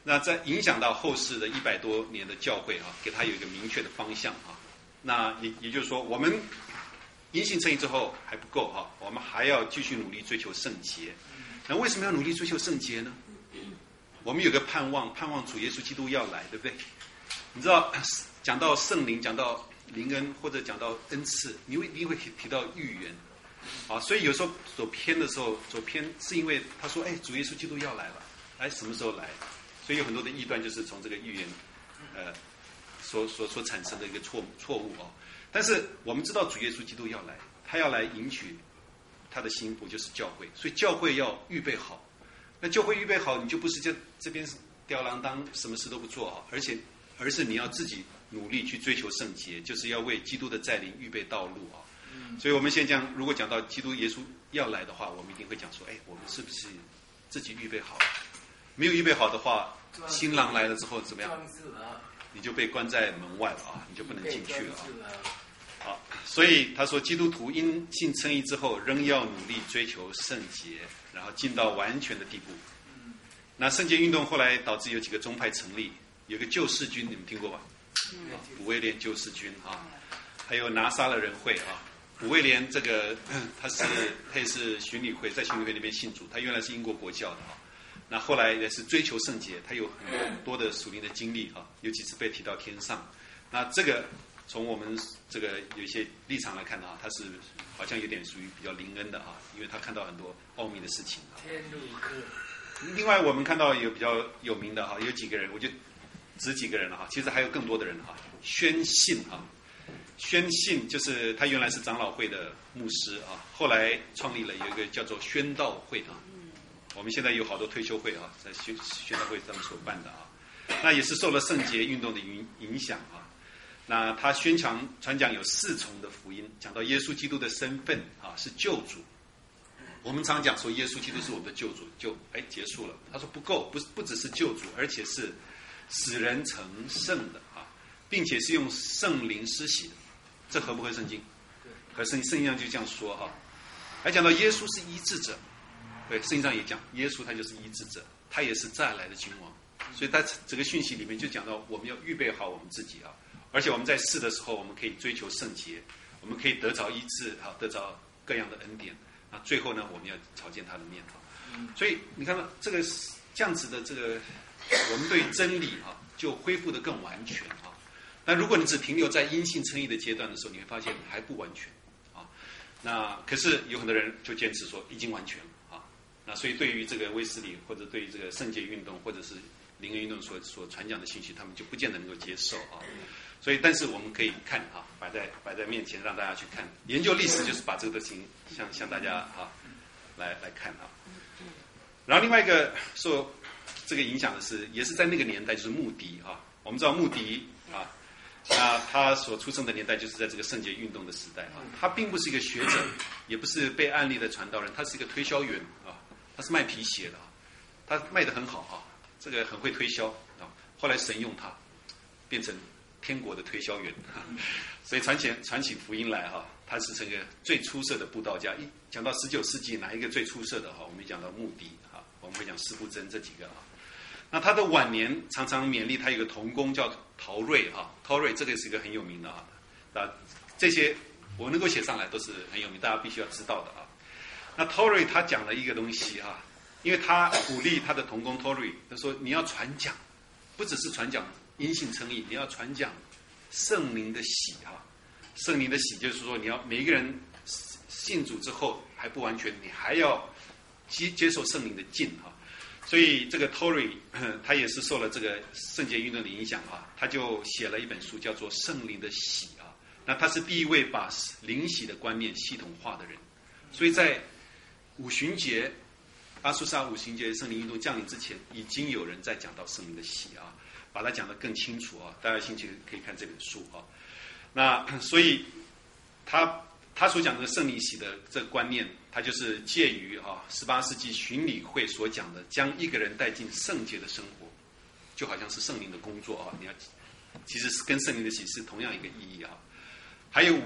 那在影响到后世的100多年的教会啊，给他有一个明确的方向啊。那也就是说，我们因信称义之后还不够啊，我们还要继续努力追求圣洁。那为什么要努力追求圣洁呢？我们有个盼望主耶稣基督要来，对不对？你知道，讲到圣灵，讲到灵恩，或者讲到恩赐，你一定会提到预言啊。所以有时候走偏的时候，走偏是因为他说：“哎，主耶稣基督要来了，哎，什么时候来？”所以有很多的异端就是从这个预言，所产生的一个错误啊。但是我们知道主耶稣基督要来，他要来迎娶他的新妇，就是教会，所以教会要预备好。那教会预备好，你就不是这边吊郎当，什么事都不做啊，而是你要自己努力去追求圣洁，就是要为基督的再临预备道路啊。所以我们现在如果讲到基督耶稣要来的话，我们一定会讲说：哎，我们是不是自己预备好了？没有预备好的话，新郎来了之后怎么样？你就被关在门外了啊，你就不能进去了啊。好，所以他说，基督徒因信称义之后，仍要努力追求圣洁，然后进到完全的地步。那圣洁运动后来导致有几个宗派成立，有个救世军，你们听过吧？古威廉救世军啊，还有拿撒勒人会啊。古威廉这个他也是巡礼会，在巡礼会那边信主，他原来是英国国教的啊。那后来也是追求圣洁，他有很多的属灵的经历啊，有几次被提到天上。那这个从我们这个有一些立场来看啊，他是好像有点属于比较灵恩的啊，因为他看到很多奥秘的事情啊。
天路客。
另外我们看到有比较有名的哈，有几个人，我就指几个人了哈，其实还有更多的人哈。宣信啊，宣信就是他原来是长老会的牧师啊，后来创立了有一个叫做宣道会啊。我们现在有好多退休会啊，在宣道会他们所办的啊，那也是受了圣洁运动的影响啊。那他宣传讲有4重的福音，讲到耶稣基督的身份啊，是救主。我们常讲说耶稣基督是我们的救主，就结束了。他说不够，不只是救主，而且是使人成圣的啊，并且是用圣灵施洗的。这合不合圣经？和圣经上就这样说哈。还讲到耶稣是医治者。对，圣经上也讲，耶稣他就是医治者，他也是再来的君王，所以他这个讯息里面就讲到，我们要预备好我们自己啊，而且我们在世的时候，我们可以追求圣洁，我们可以得着医治，好，得着各样的恩典，啊，最后呢，我们要朝见他的面啊，所以你看到这个这样子的这个，我们对真理啊，就恢复得更完全啊。那如果你只停留在因信称义的阶段的时候，你会发现还不完全啊。那可是有很多人就坚持说已经完全了。那所以对于这个卫斯理或者对于这个圣洁运动或者是灵恩运动所传讲的信息，他们就不见得能够接受啊。所以但是我们可以看啊，摆在面前让大家去看，研究历史就是把这个事情向大家啊来看啊。然后另外一个受这个影响的是，也是在那个年代，就是穆迪啊。我们知道穆迪啊，那他所出生的年代就是在这个圣洁运动的时代啊。他并不是一个学者，也不是被案例的传道人，他是一个推销员啊。他是卖皮鞋的，他卖得很好啊，这个很会推销啊。后来神用他变成天国的推销员，所以传起福音来哈，他是成个最出色的布道家。讲到19世纪哪一个最出色的哈，我们讲到穆迪啊，我们会讲司布真这几个啊。那他的晚年常常勉励他有个同工叫陶瑞啊，陶瑞这个是一个很有名的啊，这些我能够写上来都是很有名，大家必须要知道的啊。那 Torrey 他讲了一个东西啊，因为他鼓励他的同工 Torrey， 他说你要传讲，不只是传讲因信称义，你要传讲圣灵的喜啊。圣灵的喜就是说，你要每一个人信主之后还不完全，你还要接受圣灵的浸啊。所以这个 Torrey 他也是受了这个圣洁运动的影响啊，他就写了一本书叫做《圣灵的喜》啊。那他是第一位把灵喜的观念系统化的人，所以在五旬节，阿苏萨五旬节圣灵运动降临之前，已经有人在讲到圣灵的喜啊，把它讲得更清楚啊。大家有兴趣可以看这本书啊。那所以他所讲的圣灵喜的这个观念，它就是介于18世纪巡礼会所讲的，将一个人带进圣洁的生活，就好像是圣灵的工作啊。你要其实是跟圣灵的喜是同样一个意义啊。还有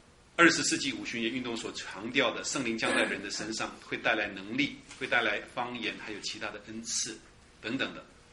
20世纪五旬节运动所强调的圣灵降在人的身上，会带来能力，会带来方言，还有其他的恩赐等等的啊。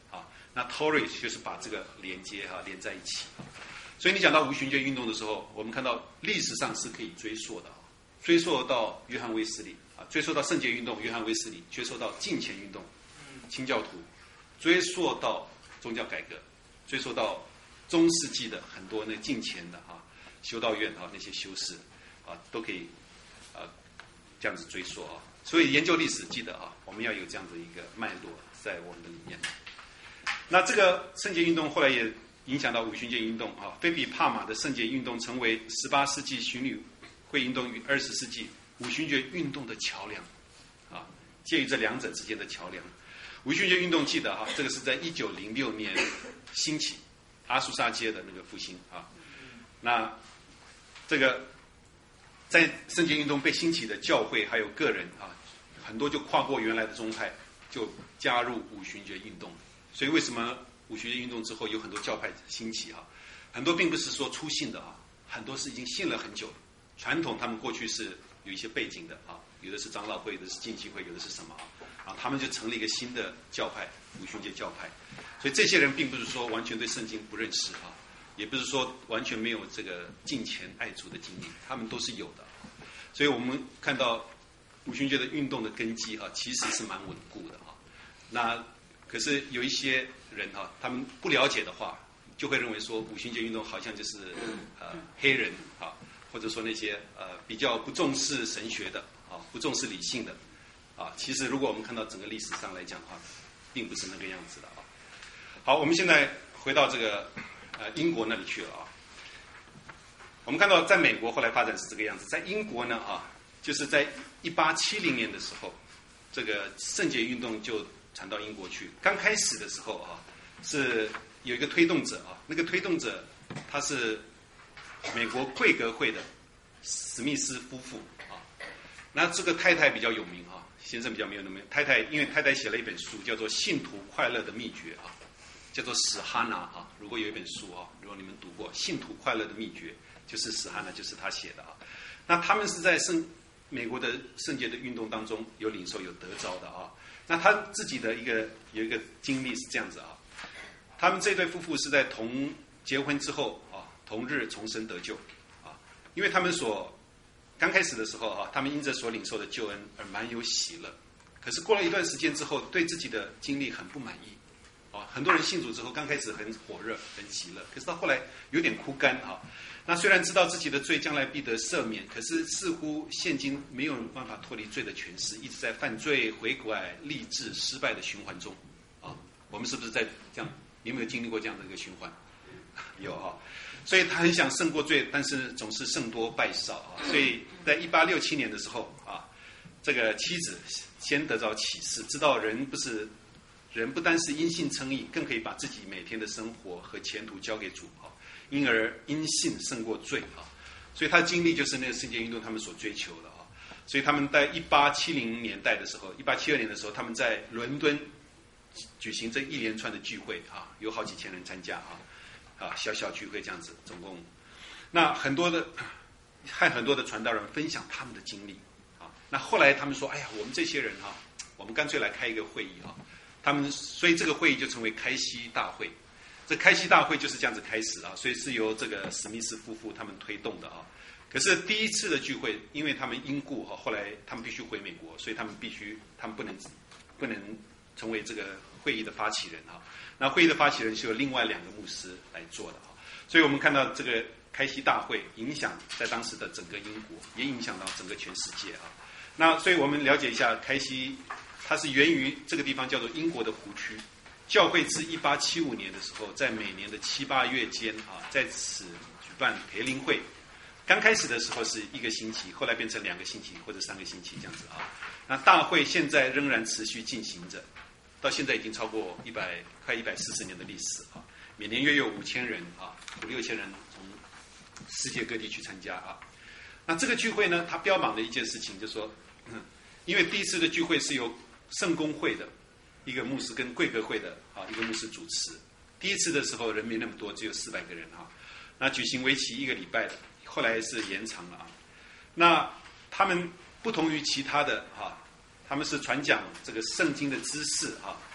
那 Tory 就是把这个连接连在一起。所以你讲到无旬节运动的时候，我们看到历史上是可以追溯的，追溯到约翰卫斯理追溯到圣洁运动，约翰卫斯理，追溯到敬虔运动，清教徒，追溯到宗教改革，追溯到中世纪的很多那敬虔的修道院那些修士都可以这样子追溯所以研究历史记得我们要有这样的一个脉络在我们的里面。那这个圣洁运动后来也影响到五旬节运动菲比帕马的圣洁运动成为18世纪巡礼会运动与20世纪五旬节运动的桥梁介于这两者之间的桥梁。五旬节运动记得这个是在1906年兴起，阿苏沙街的那个复兴那这个在圣洁运动被兴起的教会还有个人很多就跨过原来的宗派，就加入五旬节运动。所以为什么五旬节运动之后有很多教派兴起很多并不是说初信的很多是已经信了很久，传统他们过去是有一些背景的有的是长老会，有的是浸信会，有的是什么他们就成立一个新的教派，五旬节教派。所以这些人并不是说完全对圣经不认识也不是说完全没有这个敬虔爱主的经历，他们都是有的。所以我们看到五旬节的运动的根基其实是蛮稳固的那可是有一些人他们不了解的话，就会认为说五旬节运动好像就是黑人或者说那些比较不重视神学的不重视理性的其实如果我们看到整个历史上来讲的话，并不是那个样子的好，我们现在回到这个英国那里去了我们看到在美国后来发展是这个样子，在英国呢就是在1870年的时候，这个圣洁运动就传到英国去。刚开始的时候是有一个推动者那个推动者他是美国贵格会的史密斯夫妇那这个太太比较有名先生比较没有那么太太，因为太太写了一本书叫做《信徒快乐的秘诀》叫做史哈纳如果有一本书如果你们读过《信徒快乐的秘诀》，就是史哈纳，就是他写的那他们是在美国的圣洁的运动当中有领受有得着的那他自己的有一个经历是这样子他们这对夫妇是在结婚之后同日重生得救因为他们刚开始的时候他们因着所领受的救恩而蛮有喜乐，可是过了一段时间之后，对自己的经历很不满意很多人信主之后刚开始很火热很喜乐，可是到后来有点枯干那虽然知道自己的罪将来必得赦免，可是似乎现今没有办法脱离罪的权势，一直在犯罪悔改立志失败的循环中我们是不是在这样？你有没有经历过这样的一个循环？有所以他很想胜过罪，但是总是胜多败少所以在1867年的时候这个妻子先得着启示，知道人不单是因信称义，更可以把自己每天的生活和前途交给主因而因信胜过罪所以他的经历就是那个圣洁运动他们所追求的所以他们在1870年代的时候，1872年的时候，他们在伦敦举行这一连串的聚会有好几千人参加小小聚会这样子，总共那很多的传道人分享他们的经历那后来他们说，哎呀，我们这些人我们干脆来开一个会议所以这个会议就成为开西大会。这开西大会就是这样子开始所以是由这个史密斯夫妇他们推动的可是第一次的聚会，因为他们因故后来他们必须回美国，所以他们不能成为这个会议的发起人那会议的发起人是由另外2个牧师来做的所以我们看到这个开西大会影响在当时的整个英国，也影响到整个全世界那所以我们了解一下开西，它是源于这个地方叫做英国的湖区。教会自1875年的时候，在每年的7、8月间在此举办培灵会。刚开始的时候是1个星期，后来变成2个星期或者3个星期这样子那大会现在仍然持续进行着，到现在已经超过快140年的历史每年约有5000人5、6千人从世界各地去参加那这个聚会呢，它标榜的一件事情就是说因为第一次的聚会是由圣公会的一个牧师跟贵格会的一个牧师主持，第一次的时候人没那么多，只有400个人那举行为期1个礼拜的，后来是延长了那他们不同于其他的他们是传讲这个圣经的知识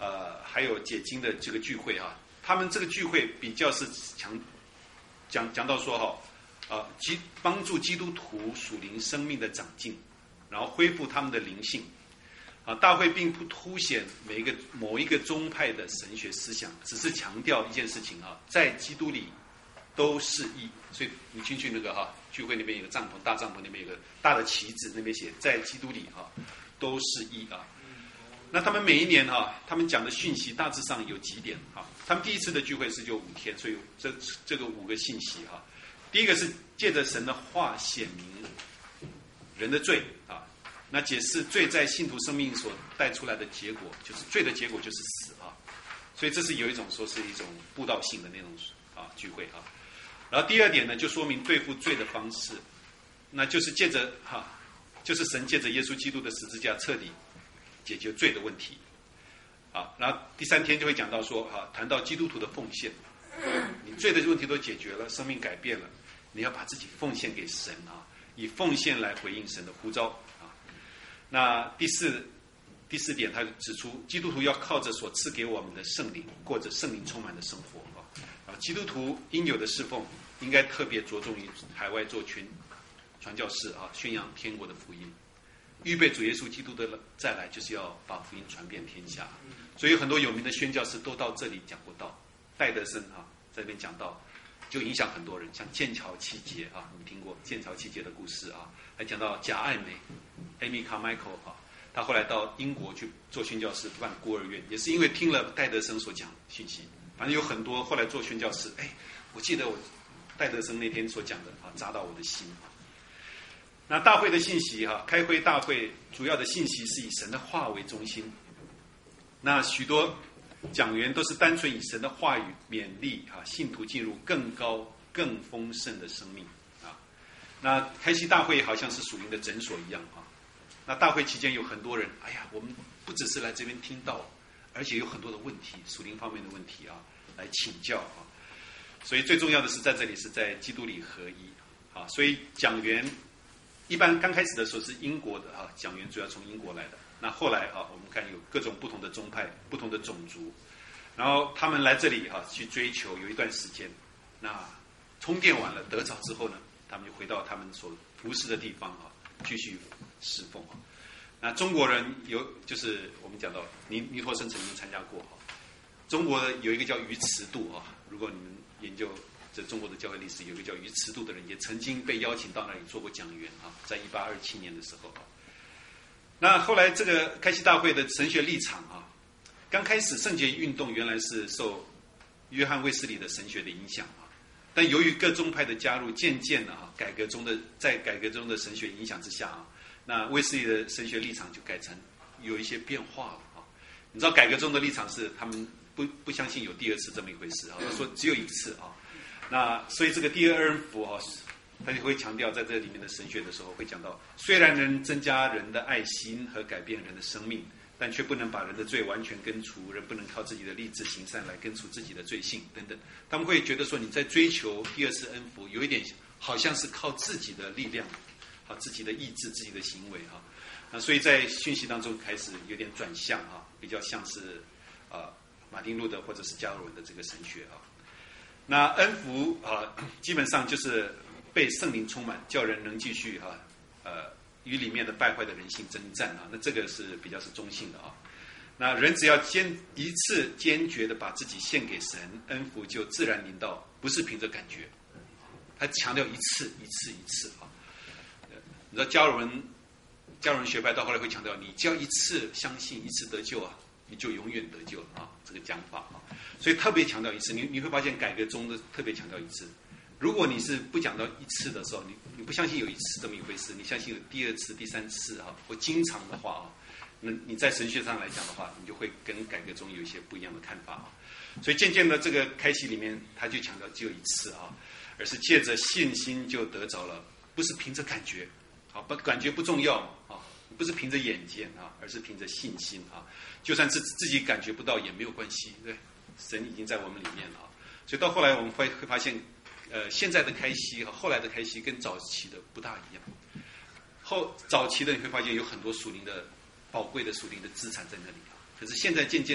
还有解经的这个聚会啊，他们这个聚会比较是讲到说帮助基督徒属灵生命的长进，然后恢复他们的灵性。大会并不凸显某一个宗派的神学思想，只是强调一件事情在基督里都是一。所以你进去那个聚会那边有个帐篷，大帐篷那边有个大的旗帜，那边写在基督里都是一啊。那他们每一年他们讲的讯息大致上有几点他们第一次的聚会是就5天，所以这个5个信息第一个是借着神的话显明人的罪那解释罪在信徒生命所带出来的结果，就是罪的结果就是死所以这是有一种说是一种布道性的那种聚会然后第二点呢，就说明对付罪的方式，那就是借着就是神借着耶稣基督的十字架彻底解决罪的问题然后第3天就会讲到说谈到基督徒的奉献，你罪的问题都解决了，生命改变了，你要把自己奉献给神以奉献来回应神的呼召那第四点，他指出基督徒要靠着所赐给我们的圣灵，过着圣灵充满的生活基督徒应有的侍奉应该特别着重于海外做传教士宣扬天国的福音，预备主耶稣基督的再来，就是要把福音传遍天下。所以很多有名的宣教士都到这里讲过道。戴德生在这边讲道，就影响很多人，像剑桥七杰你们听过剑桥七杰的故事还讲到贾爱梅 Amy Carmichael 他后来到英国去做宣教士，办孤儿院，也是因为听了戴德生所讲讯息。反正有很多后来做宣教士，我记得我戴德生那天所讲的扎到我的心那大会的信息开会大会主要的信息是以神的话为中心，那许多讲员都是单纯以神的话语勉励信徒进入更高更丰盛的生命那开西大会好像是属灵的诊所一样那大会期间有很多人，我们不只是来这边听道，而且有很多的问题，属灵方面的问题来请教所以最重要的是在这里是在基督里合一所以讲员一般刚开始的时候是英国的讲员主要从英国来的，那后来我们看有各种不同的宗派、不同的种族，然后他们来这里去追求，有一段时间，那充电完了得着之后呢，他们就回到他们所服侍的地方继续侍奉那中国人就是我们讲到尼托生曾经参加过中国有一个叫于慈度如果你们研究这中国的教会历史，有一个叫于慈度的人也曾经被邀请到那里做过讲员在1827年的时候那后来这个开西大会的神学立场刚开始圣洁运动原来是受约翰卫斯理的神学的影响但由于各宗派的加入，渐渐的在改革中的神学影响之下那卫斯理的神学立场就改成有一些变化了你知道改革中的立场是他们不相信有第二次这么一回事他说只有一次那所以这个第二恩福他就会强调在这里面的神学的时候会讲到，虽然能增加人的爱心和改变人的生命，但却不能把人的罪完全根除，人不能靠自己的立志行善来根除自己的罪性等等。他们会觉得说你在追求第二次恩福有一点好像是靠自己的力量自己的意志自己的行为那所以在讯息当中开始有点转向比较像是马丁路德或者是加尔文的这个神学那恩福基本上就是被圣灵充满，叫人能继续与里面的败坏的人性征战那这个是比较是中性的那人只要一次坚决的把自己献给神，恩福就自然临到，不是凭着感觉。他强调一次你知道加尔文学派到后来会强调，你只要一次相信一次得救你就永远得救了这个讲法所以特别强调一次。你会发现改革中的特别强调一次。如果你是不讲到一次的时候，你不相信有一次这么一回事，你相信有第二次第三次或经常的话那你在神学上来讲的话，你就会跟改革中有一些不一样的看法所以渐渐的这个开启里面他就强调只有一次而是借着信心就得着了，不是凭着感觉感觉不重要不是凭着眼见而是凭着信心就算自己感觉不到也没有关系，对，神已经在我们里面了所以到后来我们会发现现在的开西后来的开西跟早期的不大一样。早期的你会发现有很多属灵的宝贵的属灵的资产在那里可是现在渐渐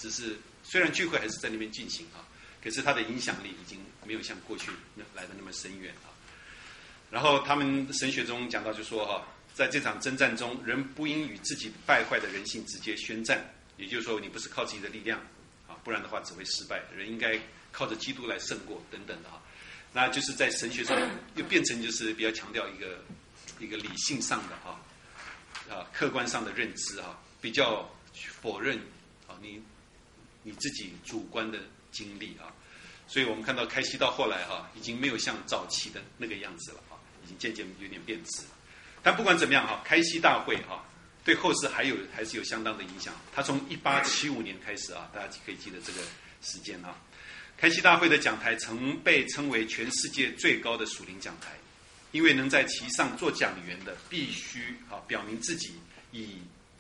只是虽然聚会还是在那边进行啊，可是它的影响力已经没有像过去来的那么深远啊。然后他们神学中讲到就说哈，在这场征战中，人不应与自己败坏的人性直接宣战，也就是说你不是靠自己的力量啊，不然的话只会失败。人应该靠着基督来胜过等等的啊。那就是在神学上又变成就是比较强调一个理性上的客观上的认知比较否认你自己主观的经历所以我们看到开西到后来已经没有像早期的那个样子了已经渐渐有点变质了。但不管怎么样开西大会对后世还是有相当的影响。它从1875年开始大家可以记得这个时间开西大会的讲台曾被称为全世界最高的属灵讲台，因为能在其上做讲员的必须表明自己已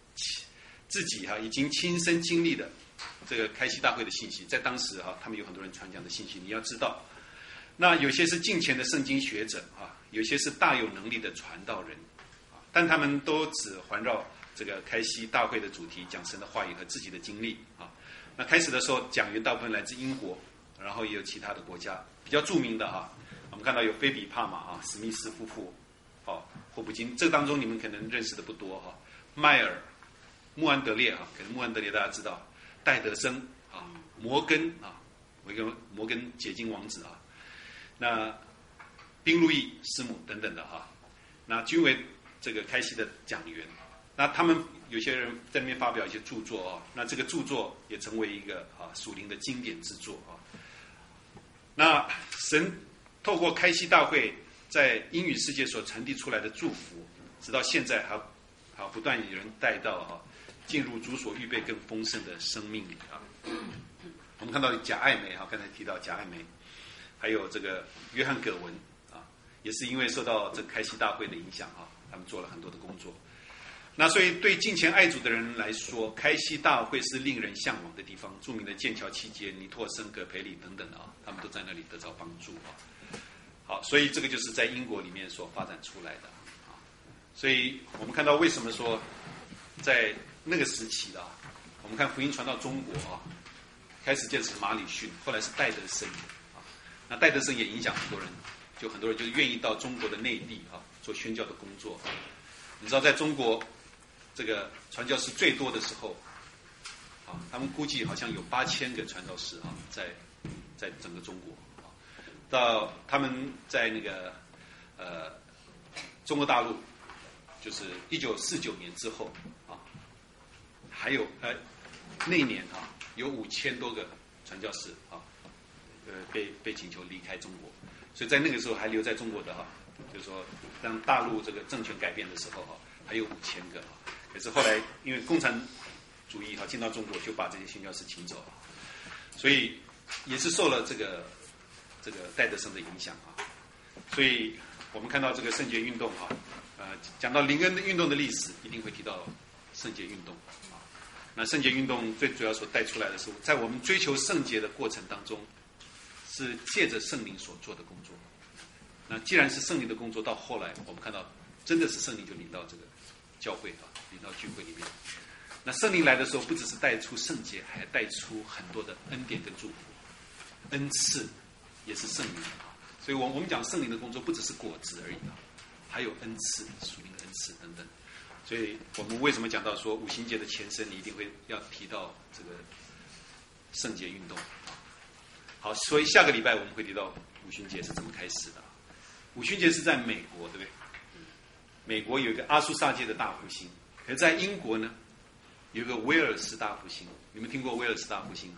经亲身经历的这个开西大会的信息。在当时他们有很多人传讲的信息，你要知道，那有些是近前的圣经学者有些是大有能力的传道人但他们都只环绕这个开西大会的主题，讲神的话语和自己的经历那开始的时候，讲员大部分来自英国，然后也有其他的国家。比较著名的我们看到有菲比帕玛史密斯夫妇霍普金，这当中你们可能认识的不多迈尔、穆安德烈可能穆安德烈大家知道，戴德生摩根摩根解经王子那宾路易师母等等的那均为这个开西的讲员。那他们有些人在那边发表一些著作那这个著作也成为一个属灵的经典之作那神透过开西大会在英语世界所传递出来的祝福，直到现在还不断有人带到进入主所预备更丰盛的生命里我们看到贾爱梅刚才提到贾爱梅，还有这个约翰葛文也是因为受到这个开西大会的影响他们做了很多的工作。那所以对敬虔爱主的人来说，开西大会是令人向往的地方。著名的剑桥七杰、尼托森、葛培理等等的他们都在那里得到帮助好，所以这个就是在英国里面所发展出来的所以我们看到为什么说在那个时期的我们看福音传到中国开始就是马礼逊，后来是戴德生那戴德生也影响很多人，很多人就愿意到中国的内地做宣教的工作你知道在中国这个传教士最多的时候他们估计好像有8000个传教士在整个中国到他们在那个中国大陆就是1949年之后还有那一年有5000多个传教士被请求离开中国，所以在那个时候还留在中国的就是说当大陆这个政权改变的时候还有5000个可是后来因为共产主义进到中国，就把这些宣教士请走所以也是受了这个戴德生的影响所以我们看到这个圣洁运动讲到灵恩的运动的历史，一定会提到圣洁运动那圣洁运动最主要所带出来的是，在我们追求圣洁的过程当中，是借着圣灵所做的工作。那既然是圣灵的工作，到后来我们看到真的是圣灵就领到这个教会领到聚会里面。那圣灵来的时候，不只是带出圣洁，还带出很多的恩典跟祝福，恩赐也是圣灵所以我们讲圣灵的工作，不只是果子而已还有恩赐，属灵的恩赐等等。所以我们为什么讲到说五旬节的前身，你一定会要提到这个圣洁运动好，所以下个礼拜我们会提到五旬节是怎么开始的。五旬节是在美国，对不对？美国有一个阿苏萨街的大复兴，可是在英国呢，有一个威尔士大复兴。你们听过威尔士大复兴吗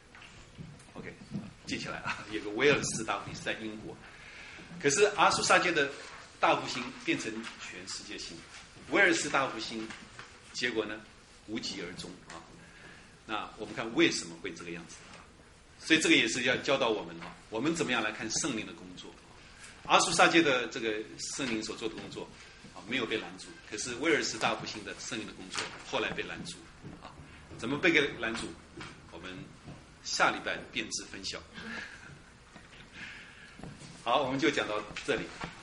？OK， 记起来有个威尔士大复兴是在英国，可是阿苏萨街的大复兴变成全世界性。威尔士大复兴，结果呢无疾而终那我们看为什么会这个样子所以这个也是要教导我们我们怎么样来看圣灵的工作。阿苏萨街的这个圣灵所做的工作没有被拦阻，可是威尔士大复兴的圣灵的工作后来被拦阻怎么被拦阻？我们下礼拜便知分晓。好，我们就讲到这里。